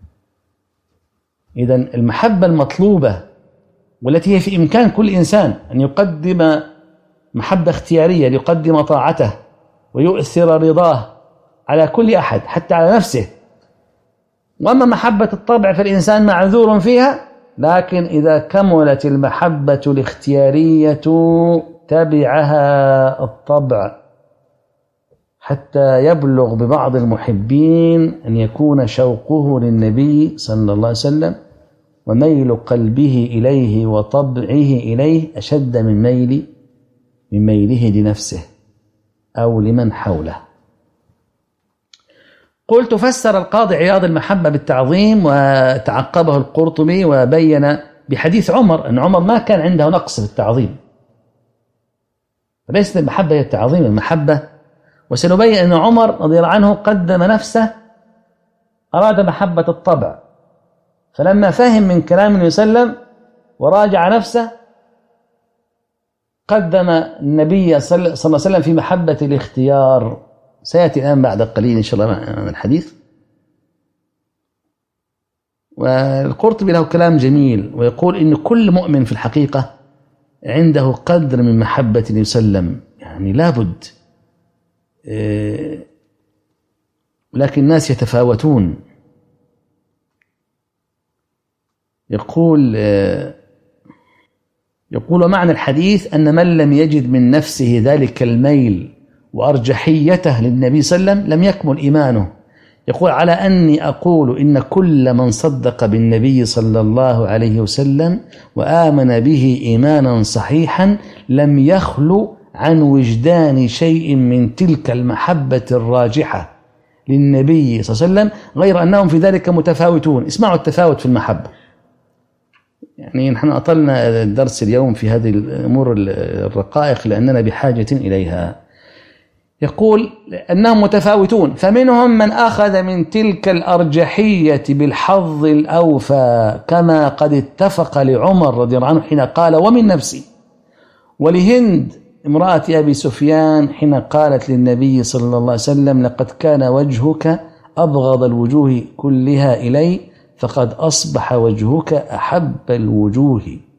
إذن المحبة المطلوبة والتي هي في إمكان كل إنسان أن يقدم محبة اختيارية ليقدم طاعته ويؤثر رضاه على كل أحد حتى على نفسه. وأما محبة الطبع فالإنسان معذور فيها، لكن إذا كملت المحبة الاختيارية تبعها الطبع، حتى يبلغ ببعض المحبين أن يكون شوقه للنبي صلى الله عليه وسلم وميل قلبه إليه وطبعه إليه أشد من ميل من ميله لنفسه أو لمن حوله. قلت فسر القاضي عياض المحبة بالتعظيم، وتعقبه القرطبي وبين بحديث عمر أن عمر ما كان عنده نقص في التعظيم. فليست المحبة هي التعظيم، المحبة. وسنبين أن عمر رضي الله عنه قدم نفسه، أراد محبة الطبع، فلما فهم من كلام النبي صلى الله عليه وسلم وراجع نفسه قدم النبي صلى الله عليه وسلم في محبة الاختيار. سيأتي الآن بعد قليل إن شاء الله من الحديث. والقرطبي له كلام جميل ويقول إن كل مؤمن في الحقيقة عنده قدر من محبة النبي صلى الله عليه وسلم، يعني لابد، لكن الناس يتفاوتون. يقول يقول معنى الحديث أن من لم يجد من نفسه ذلك الميل وأرجحيته للنبي صلى الله عليه وسلم لم يكمل إيمانه. يقول على أني أقول إن كل من صدق بالنبي صلى الله عليه وسلم وآمن به إيمانا صحيحا لم يخلو عن وجدان شيء من تلك المحبة الراجحة للنبي صلى الله عليه وسلم، غير أنهم في ذلك متفاوتون. اسمعوا التفاوت في المحبة. يعني نحن أطلنا الدرس اليوم في هذه الأمور الرقائق لأننا بحاجة إليها. يقول أنهم متفاوتون، فمنهم من أخذ من تلك الأرجحية بالحظ الأوفى كما قد اتفق لعمر رضي الله عنه حين قال ومن نفسي، ولهند امرأة أبي سفيان حين قالت للنبي صلى الله عليه وسلم لقد كان وجهك أبغض الوجوه كلها إلي فقد أصبح وجهك أحب الوجوه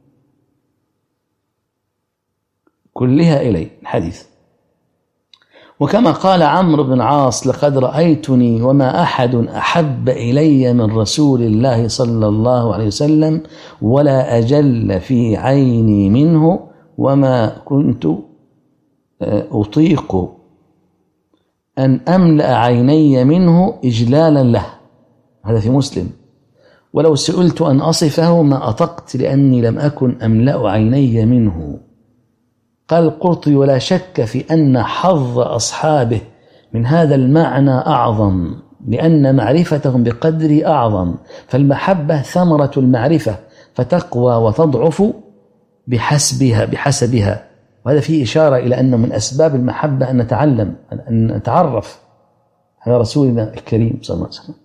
كلها إلي. الحديث. وكما قال عمرو بن العاص لقد رأيتني وما أحد أحب إلي من رسول الله صلى الله عليه وسلم ولا أجل في عيني منه وما كنت أطيق أن أملأ عيني منه إجلالا له، هذا في مسلم، ولو سئلت أن أصفه ما أطقت لأني لم أكن أملأ عيني منه. قال القرطبي: ولا شك في أن حظ أصحابه من هذا المعنى أعظم، لأن معرفتهم بقدره أعظم، فالمحبة ثمرة المعرفة فتقوى وتضعف بحسبها بحسبها. وهذا فيه إشارة إلى أنه من أسباب المحبة أن نتعلم، أن نتعرف على رسولنا الكريم صلى الله عليه وسلم.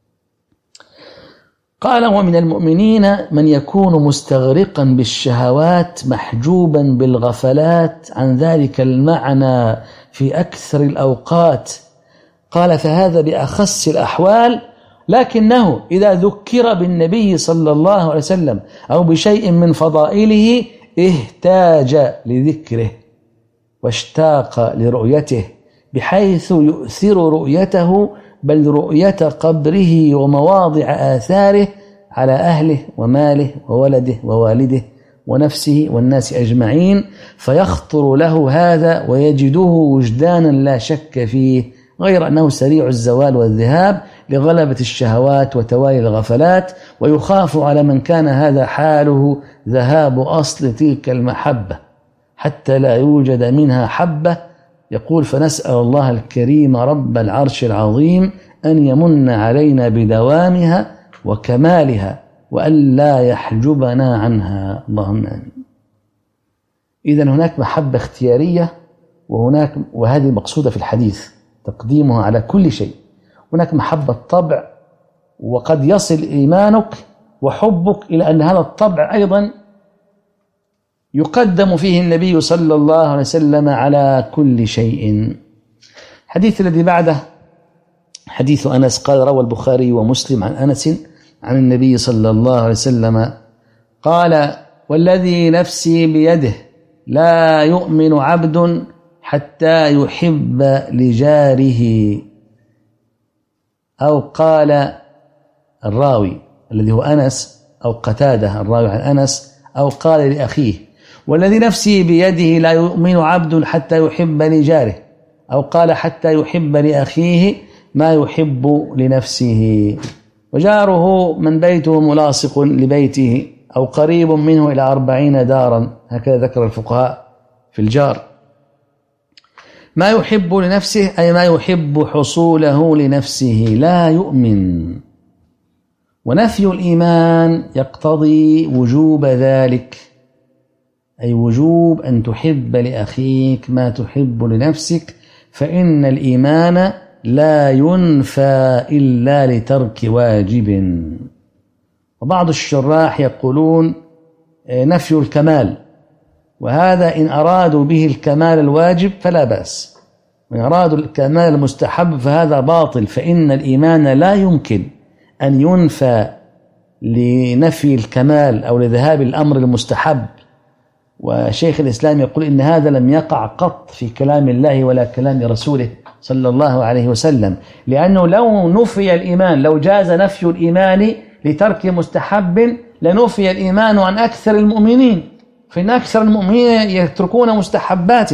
قال: ومن المؤمنين من يكون مستغرقا بالشهوات محجوبا بالغفلات عن ذلك المعنى في أكثر الأوقات. قال: فهذا بأخص الأحوال، لكنه إذا ذكر بالنبي صلى الله عليه وسلم أو بشيء من فضائله احتاج لذكره واشتاق لرؤيته، بحيث يؤثر رؤيته بل رؤية قبره ومواضع آثاره على أهله وماله وولده ووالده ونفسه والناس أجمعين، فيخطر له هذا ويجده وجدانا لا شك فيه، غير أنه سريع الزوال والذهاب لغلبة الشهوات وتوالي الغفلات، ويخاف على من كان هذا حاله ذهاب أصل تلك المحبة حتى لا يوجد منها حبة. يقول: فنسأل الله الكريم رب العرش العظيم أن يمن علينا بدوامها وكمالها وأن لا يحجبنا عنها، اللهم آمين. إذن هناك محبة اختيارية، وهناك وهذه مقصودة في الحديث تقديمها على كل شيء. هناك محبة طبع، وقد يصل إيمانك وحبك إلى أن هذا الطبع أيضا يقدم فيه النبي صلى الله عليه وسلم على كل شيء. الحديث الذي بعده حديث أنس قال: روى البخاري ومسلم عن أنس عن النبي صلى الله عليه وسلم قال: والذي نفسي بيده لا يؤمن عبد حتى يحب لجاره، أو قال الراوي الذي هو أنس أو قتادة الراوي عن أنس، أو قال لأخيه: والذي نفسي بيده لا يؤمن عبد حتى يحب لجاره، أو قال حتى يحب لأخيه ما يحب لنفسه. وجاره من بيته ملاصق لبيته أو قريب منه إلى أربعين دارا، هكذا ذكر الفقهاء في الجار. ما يحب لنفسه أي ما يحب حصوله لنفسه لا يؤمن. ونفي الإيمان يقتضي وجوب ذلك، أي وجوب أن تحب لأخيك ما تحب لنفسك، فإن الإيمان لا ينفى إلا لترك واجب. وبعض الشراح يقولون نفي الكمال، وهذا إن أرادوا به الكمال الواجب فلا بأس، وإن أرادوا الكمال المستحب فهذا باطل، فإن الإيمان لا يمكن أن ينفى لنفي الكمال أو لذهاب الأمر المستحب. وشيخ الإسلام يقول إن هذا لم يقع قط في كلام الله ولا كلام رسوله صلى الله عليه وسلم، لأنه لو نفي الإيمان، لو جاز نفي الإيمان لترك مستحب لنفي الإيمان عن أكثر المؤمنين، فإن أكثر المؤمنين يتركون مستحبات.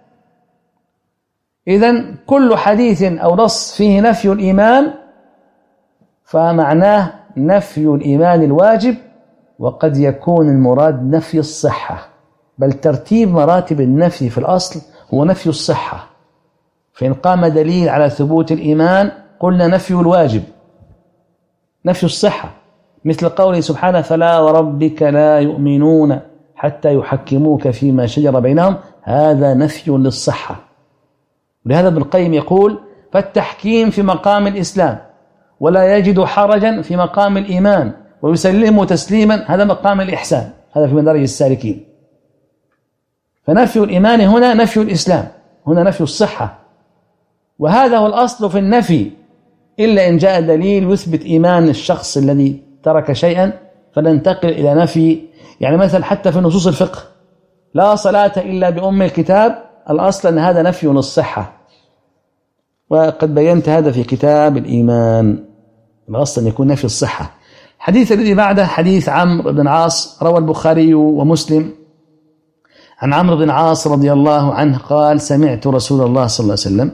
إذن كل حديث أو نص فيه نفي الإيمان فمعناه نفي الإيمان الواجب، وقد يكون المراد نفي الصحة، بل ترتيب مراتب النفي في الأصل هو نفي الصحة. فإن قام دليل على ثبوت الإيمان قلنا نفي الواجب نفي الصحة، مثل قوله سبحانه: فلا وربك لا يؤمنون حتى يحكموك فيما شجر بينهم، هذا نفي للصحة. ولهذا ابن القيم يقول: فالتحكيم في مقام الإسلام ولا يجد حرجا في مقام الإيمان ويسلمه تسليما، هذا مقام الإحسان، هذا في مدارج السالكين. فنفي الإيمان هنا نفي الإسلام، هنا نفي الصحة، وهذا هو الأصل في النفي، إلا إن جاء دليل يثبت إيمان الشخص الذي ترك شيئا فننتقل إلى نفي. يعني مثلا حتى في نصوص الفقه لا صلاة إلا بأم الكتاب، الأصل أن هذا نفي للصحة، وقد بينت هذا في كتاب الإيمان، الأصل أن يكون نفي الصحة. الحديث الذي بعده حديث عمرو بن العاص، روى البخاري ومسلم عن عمرو بن عاص رضي الله عنه قال سمعت رسول الله صلى الله عليه وسلم.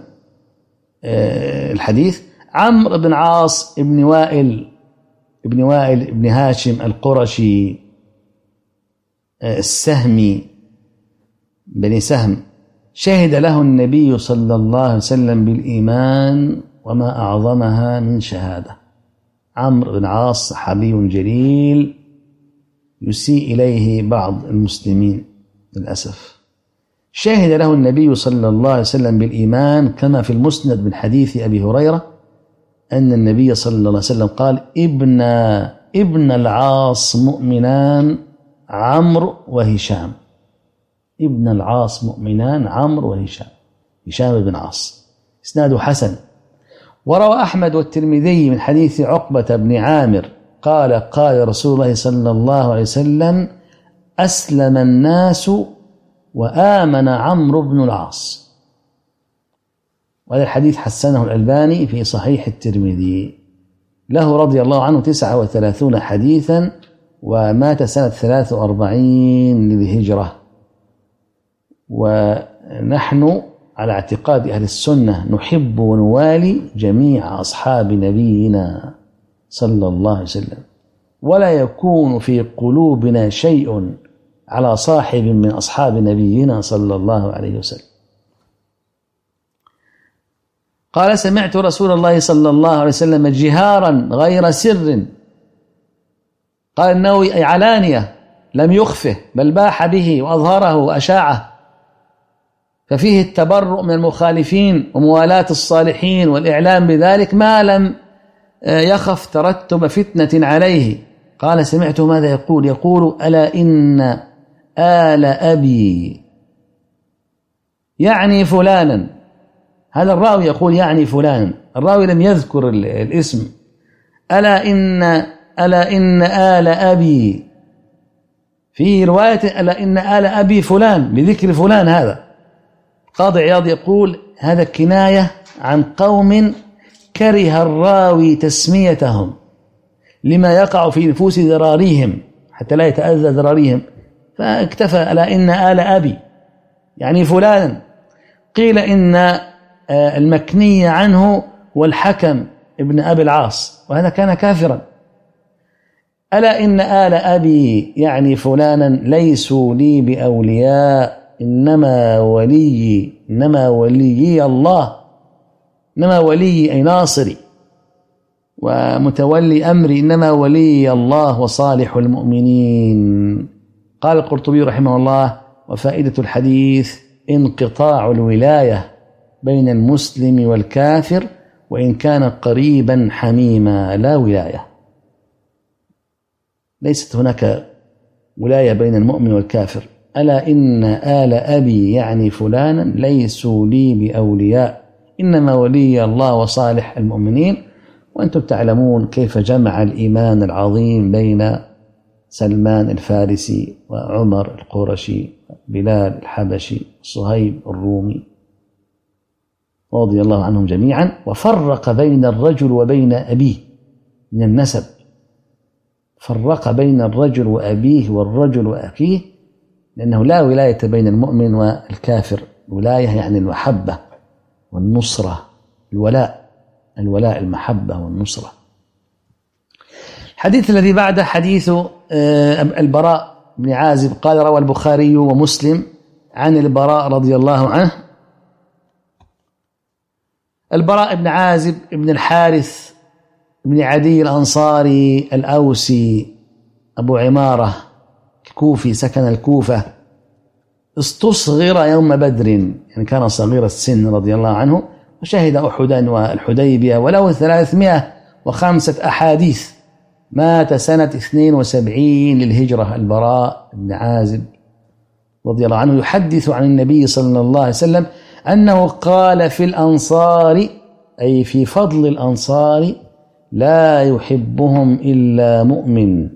الحديث عمرو بن عاص ابن وائل ابن وائل ابن هاشم القرشي السهمي بني سهم، شهد له النبي صلى الله عليه وسلم بالإيمان وما أعظمها من شهادة. عمرو بن عاص صحابي جليل يسيء إليه بعض المسلمين للأسف. شهد له النبي صلى الله عليه وسلم بالإيمان كما في المسند من حديث أبي هريرة أن النبي صلى الله عليه وسلم قال ابن ابن العاص مؤمنان عمرو وهشام. ابن العاص مؤمنان عمرو وهشام، هشام بن عاص، إسناده حسن. وروى أحمد والترمذي من حديث عقبة بن عامر قال قال رسول الله صلى الله عليه وسلم أسلم الناس وآمن عمرو بن العاص. وهذا الحديث حسنه الألباني في صحيح الترمذي. له رضي الله عنه تسعة وثلاثون حديثا، ومات سنة ثلاث وأربعين للهجرة. ونحن على اعتقاد أهل السنة نحب ونوالي جميع أصحاب نبينا صلى الله عليه وسلم، ولا يكون في قلوبنا شيء على صاحب من أصحاب نبينا صلى الله عليه وسلم. قال سمعت رسول الله صلى الله عليه وسلم جهارا غير سر. قال النووي أي علانية، لم يخفه بل باح به وأظهره وأشاعه، ففيه التبرؤ من المخالفين وموالاة الصالحين والإعلام بذلك ما لم يخف ترتب فتنة عليه. قال سمعت ماذا يقول؟ يقول ألا إن آل أبي يعني فلانا. هذا الراوي يقول يعني فلانا، الراوي لم يذكر الاسم. ألا إن ألا إن آل أبي، في رواية ألا إن آل أبي فلان بذكر فلان. هذا قاضي عياض يقول هذا كناية عن قوم كره الراوي تسميتهم لما يقع في نفوس ذراريهم حتى لا يتأذى ذراريهم، فاكتفى ألا إن آل أبي يعني فلانا. قيل إن المكني عنه والحكم ابن أبي العاص، وهذا كان كافرا. ألا إن آل أبي يعني فلانا ليسوا لي بأولياء، إنما ولي إنما ولي الله، إنما ولي أي ناصري ومتولي أمري، إنما ولي الله وصالح المؤمنين. قال القرطبي رحمه الله وفائدة الحديث انقطاع الولاية بين المسلم والكافر وإن كان قريبا حميما، لا ولاية، ليست هناك ولاية بين المؤمن والكافر. ألا إن آل أبي يعني فلانا ليسوا لي بأولياء، إنما ولي الله وصالح المؤمنين. وأنتم تعلمون كيف جمع الإيمان العظيم بين سلمان الفارسي وعمر القرشي، بلال الحبشي، صهيب الرومي رضي الله عنهم جميعا، وفرق بين الرجل وبين أبيه من النسب، فرق بين الرجل وأبيه والرجل وأخيه، لأنه لا ولاية بين المؤمن والكافر. ولاية يعني المحبة والنصرة، الولاء الولاء المحبة والنصرة. الحديث الذي بعده حديث البراء بن عازب قال روى البخاري ومسلم عن البراء رضي الله عنه. البراء بن عازب بن الحارث بن عدي الأنصاري الأوسي أبو عمارة الكوفي، سكن الكوفة، استصغر يوم بدر، يعني كان صغير السن رضي الله عنه، وشهد أحدا والحديبية، وله ثلاثمائة وخمسة أحاديث. مات سنة اثنين وسبعين للهجرة البراء بن عازب رضي الله عنه، يحدث عن النبي صلى الله عليه وسلم أنه قال في الأنصار، أي في فضل الأنصار: لا يحبهم إلا مؤمن،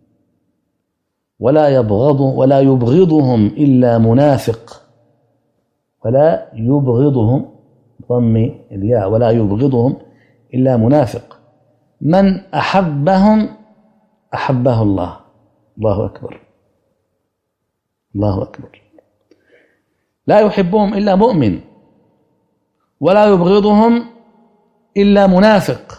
ولا يبغض ولا يبغضهم إلا منافق، ولا يبغضهم ضم الياء ولا يبغضهم إلا منافق، من أحبهم أحبه الله. الله أكبر، الله أكبر. لا يحبهم إلا مؤمن ولا يبغضهم إلا منافق.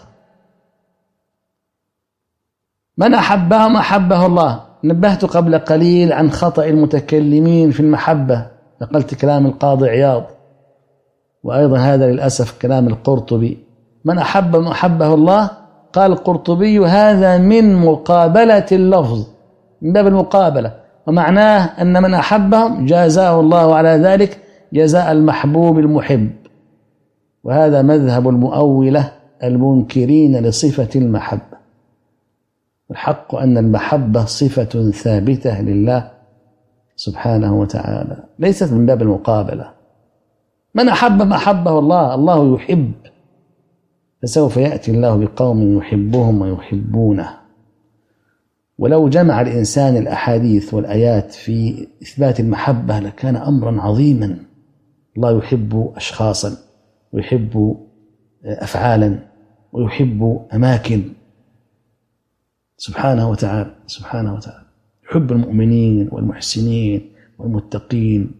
من أحبهم أحبه الله. نبهت قبل قليل عن خطأ المتكلمين في المحبة، نقلت كلام القاضي عياض، وأيضا هذا للأسف كلام القرطبي. من أحب من أحبه الله، قال القرطبي هذا من مقابلة اللفظ، من باب المقابلة، ومعناه أن من أحبهم جازاه الله على ذلك جزاء المحبوب المحب. وهذا مذهب المؤولة المنكرين لصفة المحبة. الحق أن المحبة صفة ثابتة لله سبحانه وتعالى، ليست من باب المقابلة. من أحب ما أحبه الله، الله يحب، فسوف يأتي الله بقوم يحبهم ويحبونه. ولو جمع الإنسان الأحاديث والآيات في إثبات المحبة لكان أمرا عظيما. الله يحب أشخاصا ويحب أفعالا ويحب أماكن سبحانه وتعالى سبحانه وتعالى. يحب المؤمنين والمحسنين والمتقين،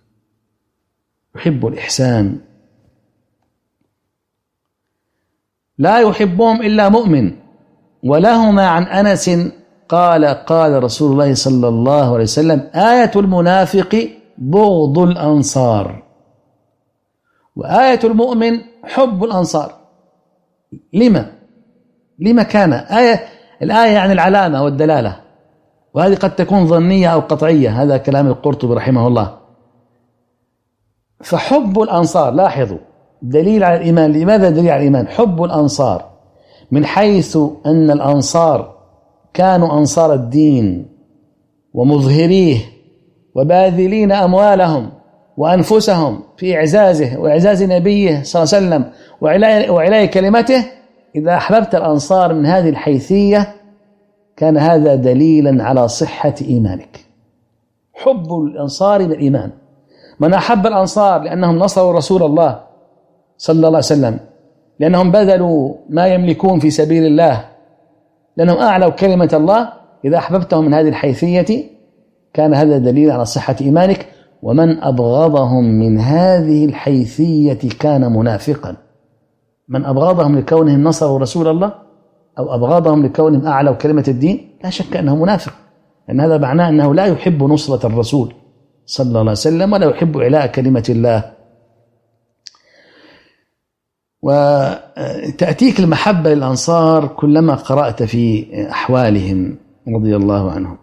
يحب الإحسان. لا يحبهم إلا مؤمن. ولهما عن أنس قال قال رسول الله صلى الله عليه وسلم: آية المنافق بغض الأنصار، وآية المؤمن حب الأنصار. لما؟ لما كان آية؟ الآية يعني العلامة والدلالة، وهذه قد تكون ظنية أو قطعية، هذا كلام القرطبي رحمه الله. فحب الأنصار، لاحظوا، دليل على الإيمان. لماذا دليل على الإيمان؟ حب الأنصار من حيث أن الأنصار كانوا أنصار الدين ومظهريه وباذلين أموالهم وأنفسهم في إعزازه وإعزاز نبيه صلى الله عليه وسلم وعلاء كلمته. إذا أحببت الأنصار من هذه الحيثية كان هذا دليلا على صحة إيمانك. حب الأنصار من الإيمان. من أحب الأنصار لأنهم نصروا رسول الله صلى الله عليه وسلم، لأنهم بذلوا ما يملكون في سبيل الله، لأنهم أعلوا كلمة الله، إذا أحببتهم من هذه الحيثية كان هذا دليل على صحة إيمانك. ومن أبغضهم من هذه الحيثية كان منافقا. من أبغضهم لكونهم نصروا رسول الله أو أبغضهم لكونهم أعلوا كلمة الدين لا شك أنه منافق، لأن هذا معناه أنه لا يحب نصرة الرسول صلى الله عليه وسلم ولا يحب إعلاء كلمة الله. وتأتيك المحبة للأنصار كلما قرأت في أحوالهم رضي الله عنهم.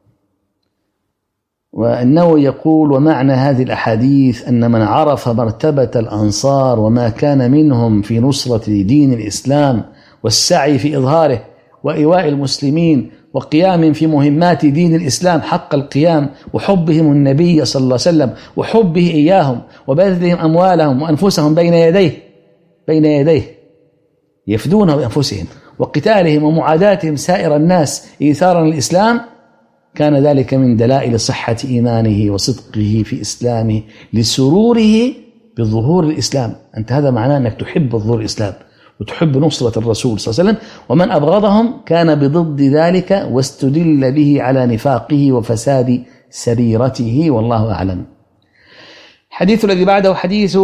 وأنه يقول: ومعنى هذه الأحاديث أن من عرف مرتبة الأنصار وما كان منهم في نصرة دين الإسلام والسعي في إظهاره وإيواء المسلمين وقيام في مهمات دين الإسلام حق القيام، وحبهم النبي صلى الله عليه وسلم وحبه إياهم وبذلهم أموالهم وأنفسهم بين يديه بين يديه يفدونه بأنفسهم، وقتالهم ومعاداتهم سائر الناس إيثارا للإسلام، كان ذلك من دلائل صحة إيمانه وصدقه في إسلامه لسروره بظهور الإسلام. أنت هذا معناه أنك تحب ظهور الإسلام وتحب نصرة الرسول صلى الله عليه وسلم. ومن أبغضهم كان بضد ذلك واستدل به على نفاقه وفساد سريرته، والله أعلم. الحديث الذي بعده حديث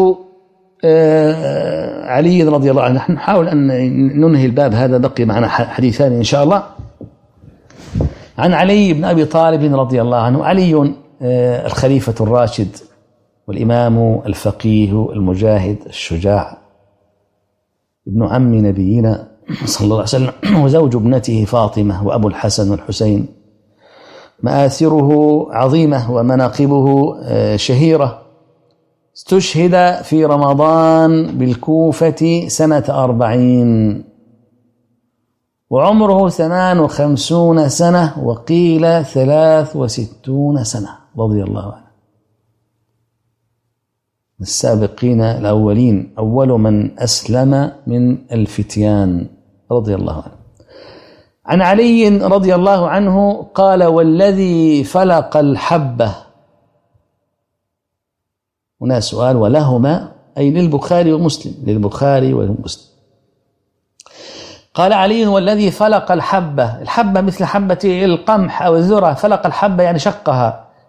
علي رضي الله عنه. نحن نحاول أن ننهي الباب هذا، بقي معنا حديثان إن شاء الله. عن علي بن أبي طالب رضي الله عنه. علي الخليفة الراشد والإمام الفقيه المجاهد الشجاع، ابن عم نبينا صلى الله عليه وسلم، وزوج ابنته فاطمة، وأبو الحسن والحسين. مآثره عظيمة ومناقبه شهيرة. استشهد في رمضان بالكوفة سنة أربعين، وعمره ثمان وخمسون سنة، وقيل ثلاث وستون سنة، رضي الله عنه. السابقين الأولين، أول من أسلم من الفتيان، رضي الله عنه. عن علي رضي الله عنه قال: والذي فلق الحبة. هنا سؤال، ولهما أي للبخاري ومسلم، للبخاري ومسلم. قال علي: والذي فلق الحبة. الحبة مثل حبة القمح أو الذرة، فلق الحبة يعني شقها،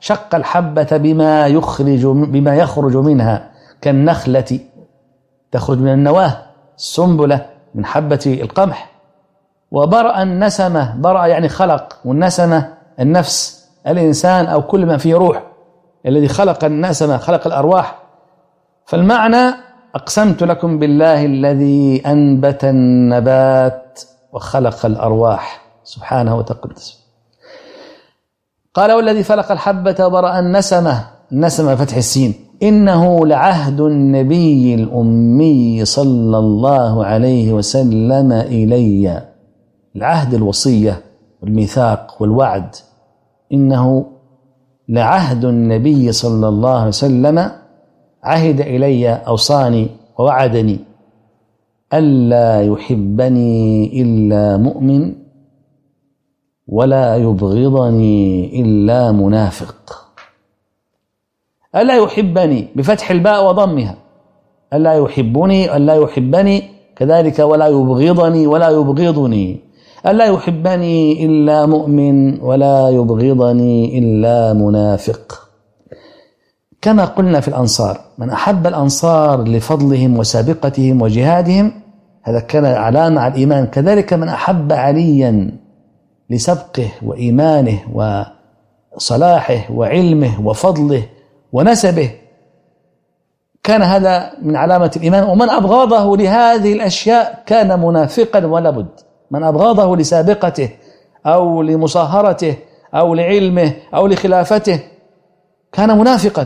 شق الحبة بما يخرج بما يخرج منها كالنخلة تخرج من النواة السنبلة من حبة القمح. وبرأ النسمة، برأ يعني خلق، والنسمة النفس الإنسان أو كل ما فيه روح، الذي خلق النسمة خلق الأرواح. فالمعنى أقسمت لكم بالله الذي أنبت النبات وخلق الأرواح سبحانه وتقدس. قال والذي فلق الحبة وبرأ النسمة، النسمة فتح السين، إنه لعهد النبي الأمي صلى الله عليه وسلم إلي. العهد الوصية والميثاق والوعد، إنه لعهد النبي صلى الله عليه وسلم، عهد إلي أوصاني ووعدني ألا يحبني إلا مؤمن ولا يبغضني إلا منافق. ألا يحبني بفتح الباء وضمها، ألا يحبني ألا يحبني كذلك، ولا يبغضني ولا يبغضني، ألا يحبني إلا مؤمن ولا يبغضني إلا منافق. كما قلنا في الأنصار، من أحب الأنصار لفضلهم وسابقتهم وجهادهم هذا كان علامة على الإيمان، كذلك من أحب عليا لسبقه وإيمانه وصلاحه وعلمه وفضله ونسبه كان هذا من علامة الإيمان. ومن أبغضه لهذه الأشياء كان منافقا ولا بد. من أبغضه لسابقته أو لمصاهرته أو لعلمه أو لخلافته كان منافقا.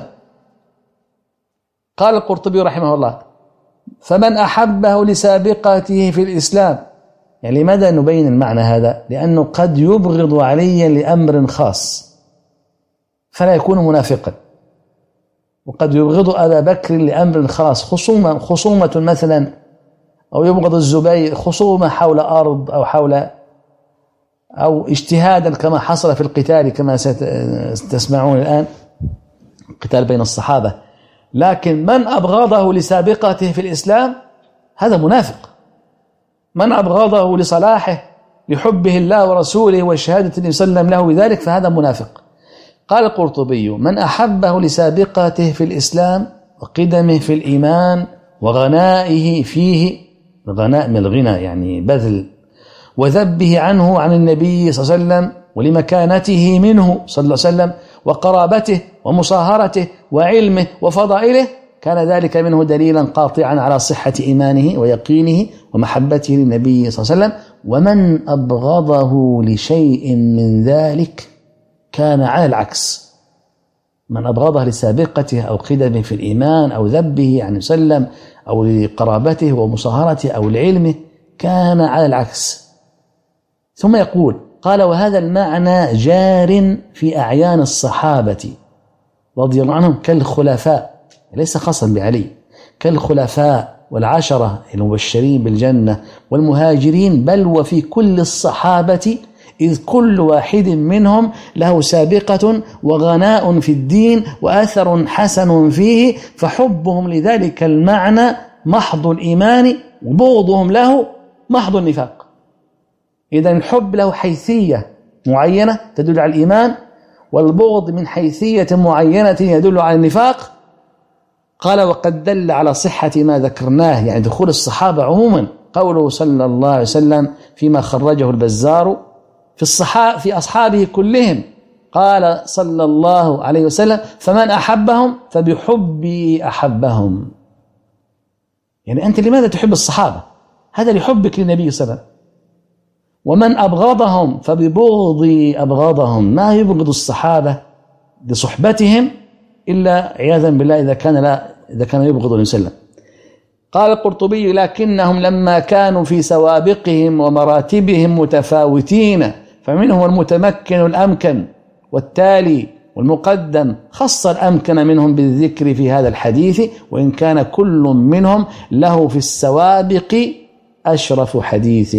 قال القرطبي رحمه الله: فمن أحبه لسابقته في الإسلام. يعني لماذا نبين المعنى هذا؟ لأنه قد يبغض عليا لأمر خاص فلا يكون منافقا، وقد يبغض أبا بكر لأمر خاص، خصومة, خصومة مثلا، أو يبغض الزبير خصومة حول أرض أو حول أو اجتهادا كما حصل في القتال كما ستسمعون الآن، قتال بين الصحابة. لكن من أبغضه لسابقته في الإسلام هذا منافق. من أبغضه لصلاحه لحبه الله ورسوله وشهادة النبي صلى الله عليه وسلم له بذلك فهذا منافق. قال القرطبي: من أحبه لسابقته في الإسلام وقدمه في الإيمان وغنائه فيه، الغناء من الغنى يعني بذل، وذبه عنه عن النبي صلى الله عليه وسلم ولمكانته منه صلى الله عليه وسلم وقرابته ومصاهرته وعلمه وفضائله، كان ذلك منه دليلا قاطعا على صحة إيمانه ويقينه ومحبته للنبي صلى الله عليه وسلم. ومن أبغضه لشيء من ذلك كان على العكس، من أبغضه لسابقته أو قدمه في الإيمان أو ذبه عن وسلم أو لقرابته ومصاهرته أو لعلمه كان على العكس. ثم يقول: قال: وهذا المعنى جار في أعيان الصحابة رضي الله عنهم كالخلفاء، ليس خاصا بعلي، كالخلفاء والعشرة المبشرين بالجنة والمهاجرين، بل وفي كل الصحابة، إذ كل واحد منهم له سابقة وغناء في الدين وأثر حسن فيه، فحبهم لذلك المعنى محض الإيمان وبغضهم له محض النفاق. إذن الحب له حيثية معينة تدل على الإيمان، والبغض من حيثية معينة يدل على النفاق. قال: وقد دل على صحة ما ذكرناه، يعني دخول الصحابة عموما، قوله صلى الله عليه وسلم فيما خرجه البزار في الصحابة في أصحابه كلهم، قال صلى الله عليه وسلم: فمن أحبهم فبحبي أحبهم. يعني أنت لماذا تحب الصحابة؟ هذا لحبك للنبي صلى الله عليه وسلم. ومن أبغضهم فببغضي أبغضهم، ما يبغض الصحابة لصحبتهم إلا عياذا بالله إذا كان لا إذا كان يبغض النبي صلى الله عليه وسلم. قال القرطبي: لكنهم لما كانوا في سوابقهم ومراتبهم متفاوتين، فمنهم المتمكن الأمكن والتالي والمقدم، خص الأمكن منهم بالذكر في هذا الحديث، وإن كان كل منهم له في السوابق أشرف حديث.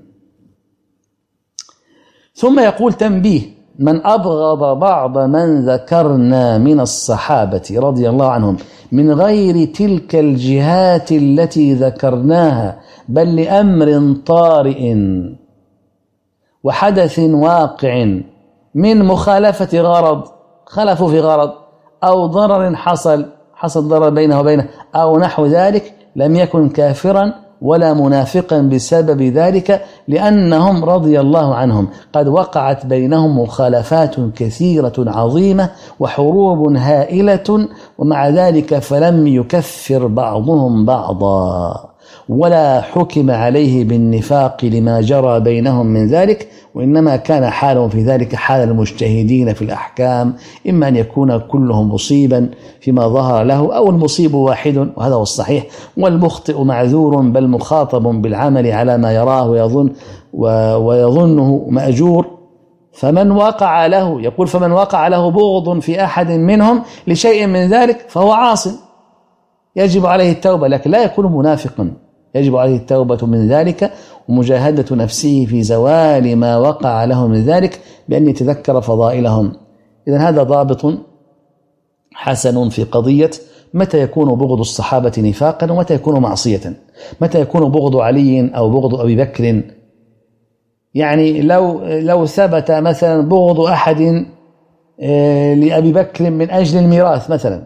ثم يقول: تنبيه: من أبغض بعض من ذكرنا من الصحابة رضي الله عنهم من غير تلك الجهات التي ذكرناها، بل لأمر طارئ وحدث واقع من مخالفة غرض خلفوا في غرض أو ضرر حصل حصل ضرر بينه وبينه أو نحو ذلك، لم يكن كافرا ولا منافقا بسبب ذلك، لأنهم رضي الله عنهم قد وقعت بينهم مخالفات كثيرة عظيمة وحروب هائلة، ومع ذلك فلم يكفر بعضهم بعضا ولا حكم عليه بالنفاق لما جرى بينهم من ذلك، وإنما كان حالهم في ذلك حال المجتهدين في الأحكام، إما أن يكون كلهم مصيبا فيما ظهر له أو المصيب واحد، وهذا هو الصحيح، والمخطئ معذور بل مخاطب بالعمل على ما يراه ويظن ويظنه مأجور. فمن وقع له يقول فمن وقع له بغض في أحد منهم لشيء من ذلك فهو عاص يجب عليه التوبة، لكن لا يكون منافقا، يجب عليه التوبة من ذلك ومجاهدة نفسه في زوال ما وقع له من ذلك بأن يتذكر فضائلهم. إذن هذا ضابط حسن في قضية متى يكون بغض الصحابة نفاقا ومتى يكون معصية. متى يكون بغض علي أو بغض أبي بكر، يعني لو لو ثبت مثلا بغض أحد لأبي بكر من أجل الميراث مثلا،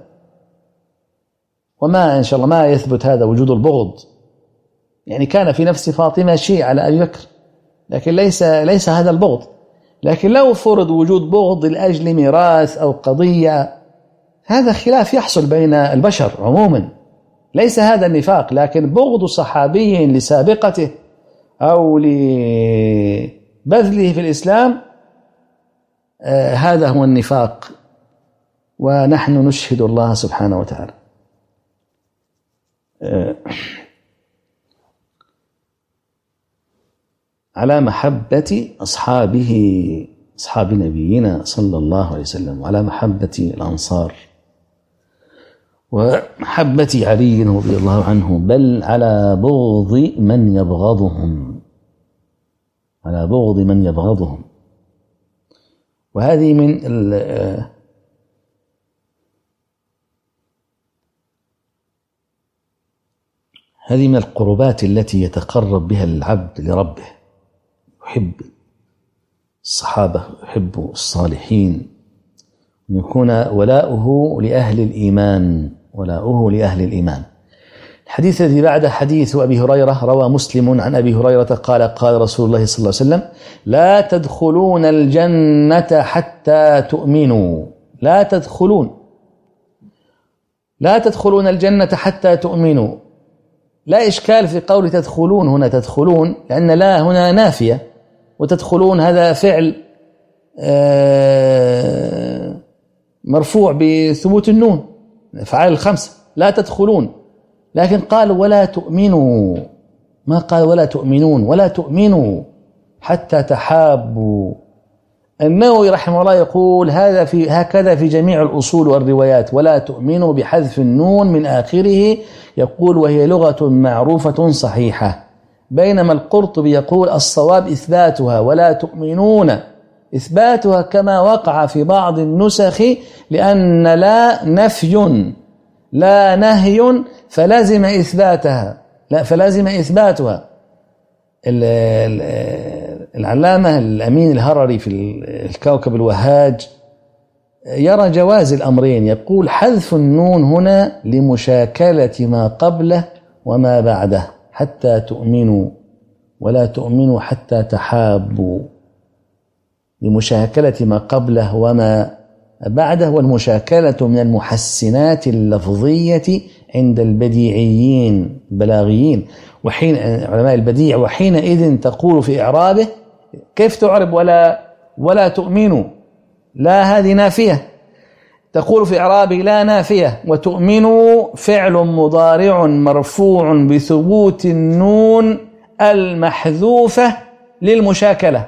وما إن شاء الله ما يثبت هذا وجود البغض، يعني كان في نفس فاطمة شيء على أبي بكر، لكن ليس ليس هذا البغض. لكن لو فرض وجود بغض لأجل ميراث أو قضية، هذا خلاف يحصل بين البشر عموما، ليس هذا النفاق. لكن بغض صحابي لسابقته أو لبذله في الإسلام، آه هذا هو النفاق، ونحن نشهد الله سبحانه وتعالى. آه على محبة أصحابه أصحاب نبينا صلى الله عليه وسلم، وعلى محبة الأنصار ومحبة علي رضي الله عنه، بل على بغض من يبغضهم، على بغض من يبغضهم. وهذه من هذه من القربات التي يتقرب بها العبد لربه، يحب الصحابة يحب الصالحين، يكون ولاؤه لأهل الإيمان، ولاؤه لأهل الإيمان. الحديث الذي بعد حديث أبي هريرة، روى مسلم عن أبي هريرة قال قال رسول الله صلى الله عليه وسلم: لا تدخلون الجنة حتى تؤمنوا. لا تدخلون لا تدخلون الجنة حتى تؤمنوا. لا إشكال في قول تدخلون هنا، تدخلون لأن لا هنا نافية، وتدخلون هذا فعل مرفوع بثبوت النون، أفعال الخمسة. لا تدخلون، لكن قال ولا تؤمنوا، ما قال ولا تؤمنون، ولا تؤمنوا حتى تحابوا. النووي رحمه الله يقول هذا في هكذا في جميع الأصول والروايات، ولا تؤمنوا بحذف النون من آخره، يقول وهي لغة معروفة صحيحة. بينما القرطبي يقول الصواب إثباتها، ولا تؤمنون إثباتها كما وقع في بعض النسخ، لأن لا نفي لا نهي فلازم إثباتها، لا فلازم إثباتها. العلامة الأمين الهرري في الكوكب الوهاج يرى جواز الأمرين، يقول حذف النون هنا لمشاكلة ما قبله وما بعده، حتى تؤمنوا ولا تؤمنوا حتى تحابوا، لمشاكلة ما قبله وما بعده. والمشاكلة من المحسنات اللفظية عند البديعيين البلاغيين وحين علماء البديع، وحينئذ تقول في إعرابه كيف تعرب ولا ولا تؤمنوا؟ لا هذه نافية، تقول في إعرابه لا نافية، وتؤمنوا فعل مضارع مرفوع بثبوت النون المحذوفة للمشاكلة،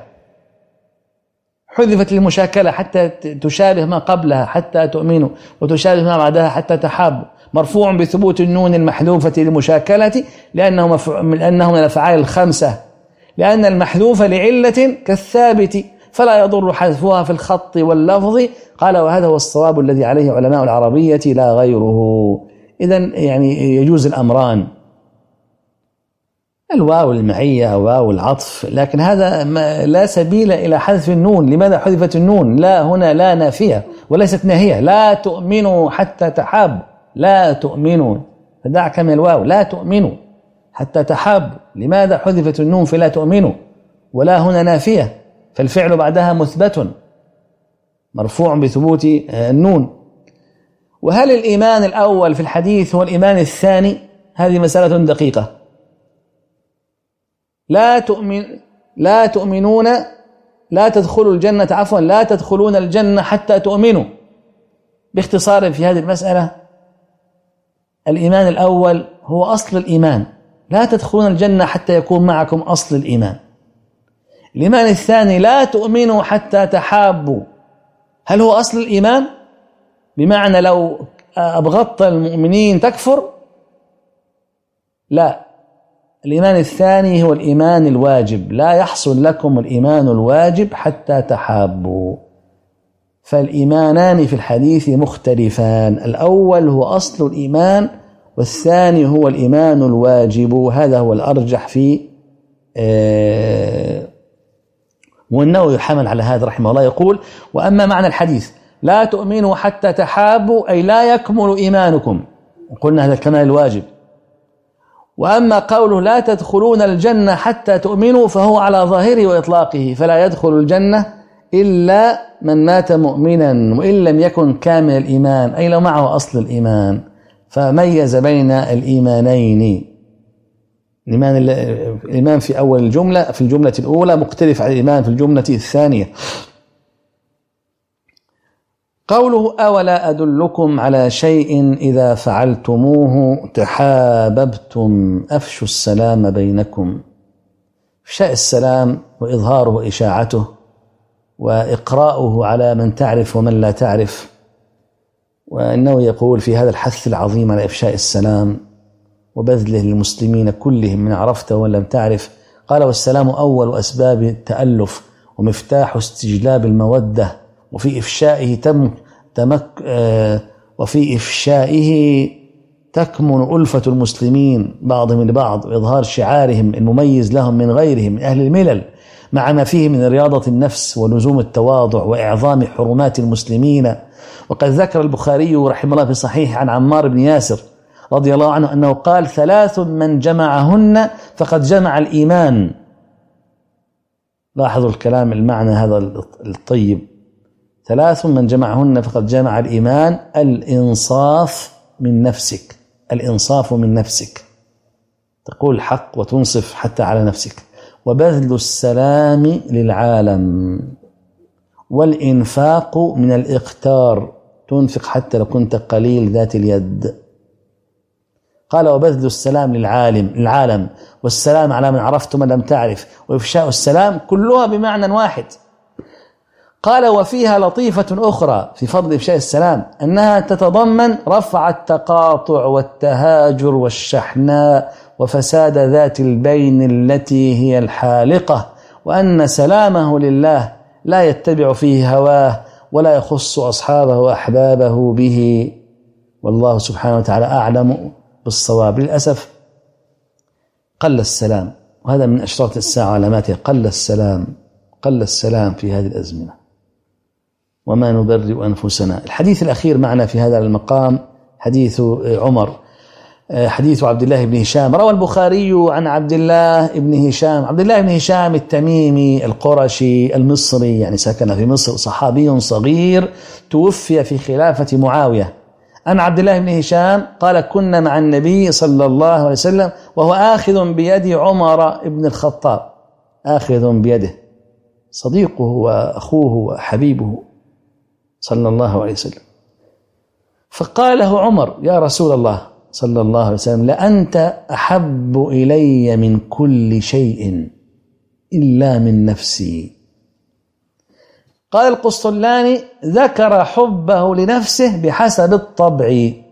حذفت المشاكلة حتى تشابه ما قبلها حتى تؤمنوا، وتشابه ما بعدها حتى تحابوا، مرفوع بثبوت النون المحذوفة للمشاكلة لأنه مفع... لأنه من الأفعال الخمسة، لأن المحذوف لعلة كالثابت فلا يضر حذفها في الخط واللفظ. قال وهذا هو الصواب الذي عليه علماء العربية لا غيره. إذن يعني يجوز الأمران، الواو المعية أو واو العطف، لكن هذا لا سبيل إلى حذف النون. لماذا حذفت النون؟ لا هنا لا نافية وليست ناهية. لا تؤمنوا حتى تحابوا، لا تؤمنوا، فدعك من الواو، لا تؤمنوا حتى تحابوا. لماذا حذفت النون في لا تؤمنوا؟ ولا هنا نافية، فالفعل بعدها مثبت مرفوع بثبوت النون. وهل الإيمان الأول في الحديث هو الإيمان الثاني؟ هذه مسألة دقيقة. لا تؤمن لا تؤمنون لا تدخلوا الجنة عفوا لا تدخلون الجنة حتى تؤمنوا. باختصار في هذه المسألة، الإيمان الأول هو أصل الإيمان، لا تدخلون الجنة حتى يكون معكم أصل الإيمان. الإيمان الثاني لا تؤمنوا حتى تحابوا، هل هو أصل الإيمان؟ بمعنى لو أبغضت المؤمنين تكفر؟ لا، الإيمان الثاني هو الإيمان الواجب، لا يحصل لكم الإيمان الواجب حتى تحابوا. فالإيمانان في الحديث مختلفان، الأول هو أصل الإيمان والثاني هو الإيمان الواجب، وهذا هو الأرجح في آه والنووي يحمل على هذا رحمه الله، يقول: وأما معنى الحديث لا تؤمنوا حتى تحابوا أي لا يكمل إيمانكم، وقلنا هذا الكمال الواجب. وأما قوله لا تدخلون الجنة حتى تؤمنوا فهو على ظاهره وإطلاقه، فلا يدخل الجنة إلا من مات مؤمنا وإن لم يكن كامل الإيمان، أي لو معه أصل الإيمان. فميز بين الإيمانين، الإيمان الإيمان في أول الجملة في الجملة الأولى مختلف عن الإيمان في الجملة الثانية. قوله أولا أدلكم على شيء إذا فعلتموه تحاببتم أفشوا السلام بينكم. إفشاء السلام وإظهاره وإشاعته وإقراؤه على من تعرف ومن لا تعرف. وإنه يقول في هذا الحث العظيم على إفشاء السلام وبذله للمسلمين كلهم من عرفت ولم تعرف، قال: والسلام أول أسباب التألف ومفتاح استجلاب المودة، وفي إفشائه تم تمك آه وفي إفشائه تكمن ألفة المسلمين بعضهم لبعض، وإظهار شعارهم المميز لهم من غيرهم من أهل الملل، مع ما فيه من رياضة النفس ولزوم التواضع وإعظام حرمات المسلمين. وقد ذكر البخاري رحمه الله في صحيح عن عمار بن ياسر رضي الله عنه أنه قال: ثلاث من جمعهن فقد جمع الإيمان. لاحظوا الكلام المعنى هذا الطيب، ثلاث من جمعهن فقد جمع الإيمان: الإنصاف من نفسك، الإنصاف من نفسك، تقول الحق وتنصف حتى على نفسك، وبذل السلام للعالم، والإنفاق من الإقتار، تنفق حتى لو كنت قليل ذات اليد. قال: وبذل السلام للعالم العالم والسلام على من عرفت ومن لم تعرف، وإفشاء السلام، كلها بمعنى واحد. قال: وفيها لطيفة أخرى في فضل إفشاء السلام، أنها تتضمن رفع التقاطع والتهاجر والشحناء وفساد ذات البين التي هي الحالقة، وأن سلامه لله لا يتبع فيه هواه ولا يخص أصحابه وأحبابه به، والله سبحانه وتعالى أعلم بالصواب. للأسف قل السلام، وهذا من أشراط الساعة علاماتها، قل السلام قل السلام في هذه الأزمنة، وما نبرئ أنفسنا. الحديث الأخير معنا في هذا المقام حديث عمر، حديث عبد الله بن هشام. روى البخاري عن عبد الله بن هشام، عبد الله بن هشام التميمي القرشي المصري، يعني سكن في مصر، صحابي صغير توفي في خلافة معاوية. أن عبد الله بن هشام قال: كنا مع النبي صلى الله عليه وسلم وهو آخذ بيد عمر بن الخطاب، آخذ بيده، صديقه وأخوه وحبيبه صلى الله عليه وسلم. فقال له عمر: يا رسول الله صلى الله عليه وسلم، لأنت أحب إلي من كل شيء إلا من نفسي. قال القسطلاني: ذكر حبه لنفسه بحسب الطبع،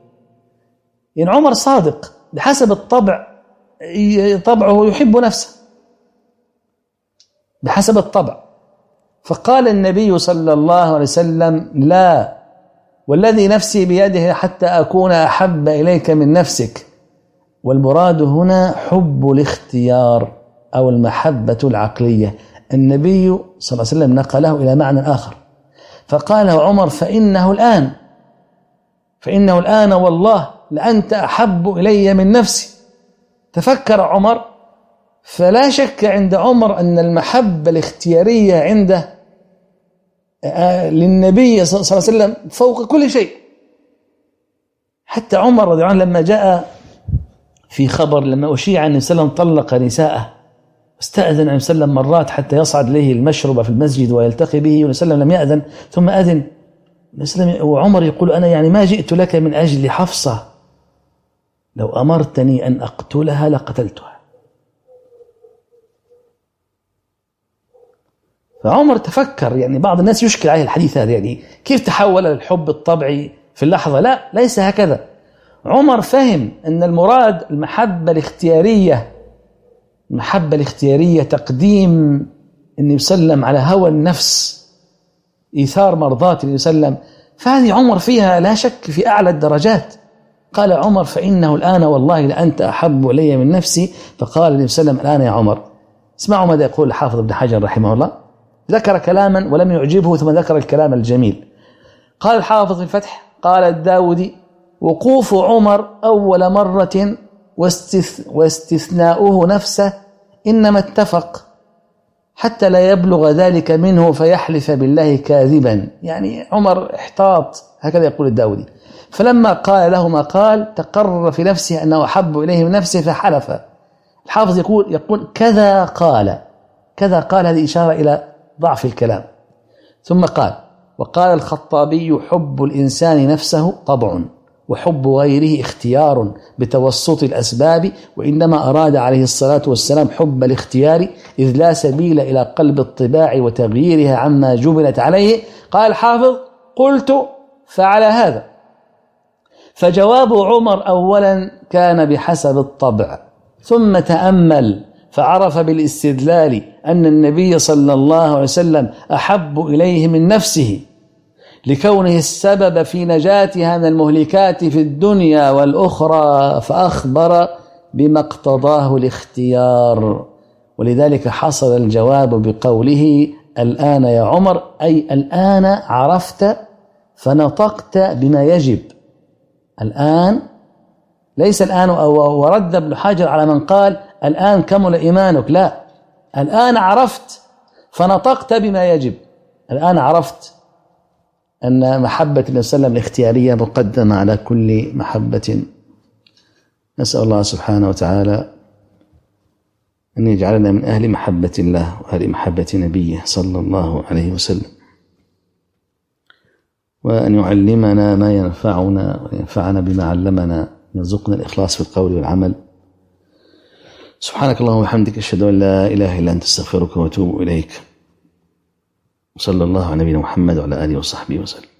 يعني عمر صادق بحسب الطبع، طبعه يحب نفسه بحسب الطبع. فقال النبي صلى الله عليه وسلم: لا، والذي نفسي بيده حتى أكون أحب إليك من نفسك. والمراد هنا حب الاختيار أو المحبة العقلية. النبي صلى الله عليه وسلم نقله إلى معنى آخر فقال عمر فإنه الآن فإنه الآن والله لأنت أحب إلي من نفسي. تفكر عمر، فلا شك عند عمر أن المحبة الاختيارية عنده للنبي صلى الله عليه وسلم فوق كل شيء. حتى عمر رضي الله عنه لما جاء في خبر لما أشيع أن النبي صلى الله عليه وسلم طلق نساءه استأذن النبي صلى الله عليه وسلم مرات حتى يصعد إليه المشربة في المسجد ويلتقي به، والنبي صلى الله عليه وسلم لم يأذن ثم أذن. وعمر يقول أنا يعني ما جئت لك من أجل حفصة، لو أمرتني أن أقتلها لقتلتها. فعمر تفكر، يعني بعض الناس يشكل عليه الحديث هذا، يعني كيف تحول الحب الطبيعي في اللحظة؟ لا، ليس هكذا. عمر فهم أن المراد المحبة الاختيارية، المحبة الاختيارية تقديم النبي صلى الله عليه وسلم على هوى النفس، إيثار مرضات النبي صلى الله عليه وسلم، فهذه عمر فيها لا شك في أعلى الدرجات. قال عمر فإنه الآن والله لأنت أحب إلي من نفسي. فقال النبي صلى الله عليه وسلم الآن يا عمر. اسمعوا ماذا يقول الحافظ ابن حجر رحمه الله، ذكر كلاما ولم يعجبه ثم ذكر الكلام الجميل. قال الحافظ في الفتح قال الداودي وقوف عمر أول مرة واستث واستثناؤه نفسه إنما اتفق حتى لا يبلغ ذلك منه فيحلف بالله كاذبا. يعني عمر احتاط، هكذا يقول الداودي، فلما قال له ما قال تقرر في نفسه أنه أحب إليه من نفسه فحلف. الحافظ يقول يقول كذا قال كذا قال هذه إشارة إلى ضعف الكلام. ثم قال وقال الخطابي حب الإنسان نفسه طبع وحب غيره اختيار بتوسط الأسباب، وإنما أراد عليه الصلاة والسلام حب الاختيار إذ لا سبيل إلى قلب الطباع وتغييرها عما جبلت عليه. قال الحافظ قلت فعلى هذا فجواب عمر أولا كان بحسب الطبع، ثم تأمل فعرف بالاستدلال أن النبي صلى الله عليه وسلم أحب إليه من نفسه لكونه السبب في نجاتها من المهلكات في الدنيا والأخرى، فأخبر بما اقتضاه الاختيار. ولذلك حصل الجواب بقوله الآن يا عمر، أي الآن عرفت فنطقت بما يجب. الآن ليس الآن، ورد ابن حجر على من قال الآن كمل إيمانك، لا، الآن عرفت فنطقت بما يجب. الآن عرفت أن محبة النبي صلى الله عليه وسلم الاختيارية مقدمة على كل محبة. نسأل الله سبحانه وتعالى أن يجعلنا من أهل محبة الله وأهل محبة نبيه صلى الله عليه وسلم، وأن يعلمنا ما ينفعنا وينفعنا بما علمنا، يرزقنا الإخلاص في القول والعمل. سبحانك اللهم وبحمدك أشهد أن لا إله إلا أنت استغفرك وأتوب إليك. صلى الله على نبينا محمد وعلى آله وصحبه وسلم.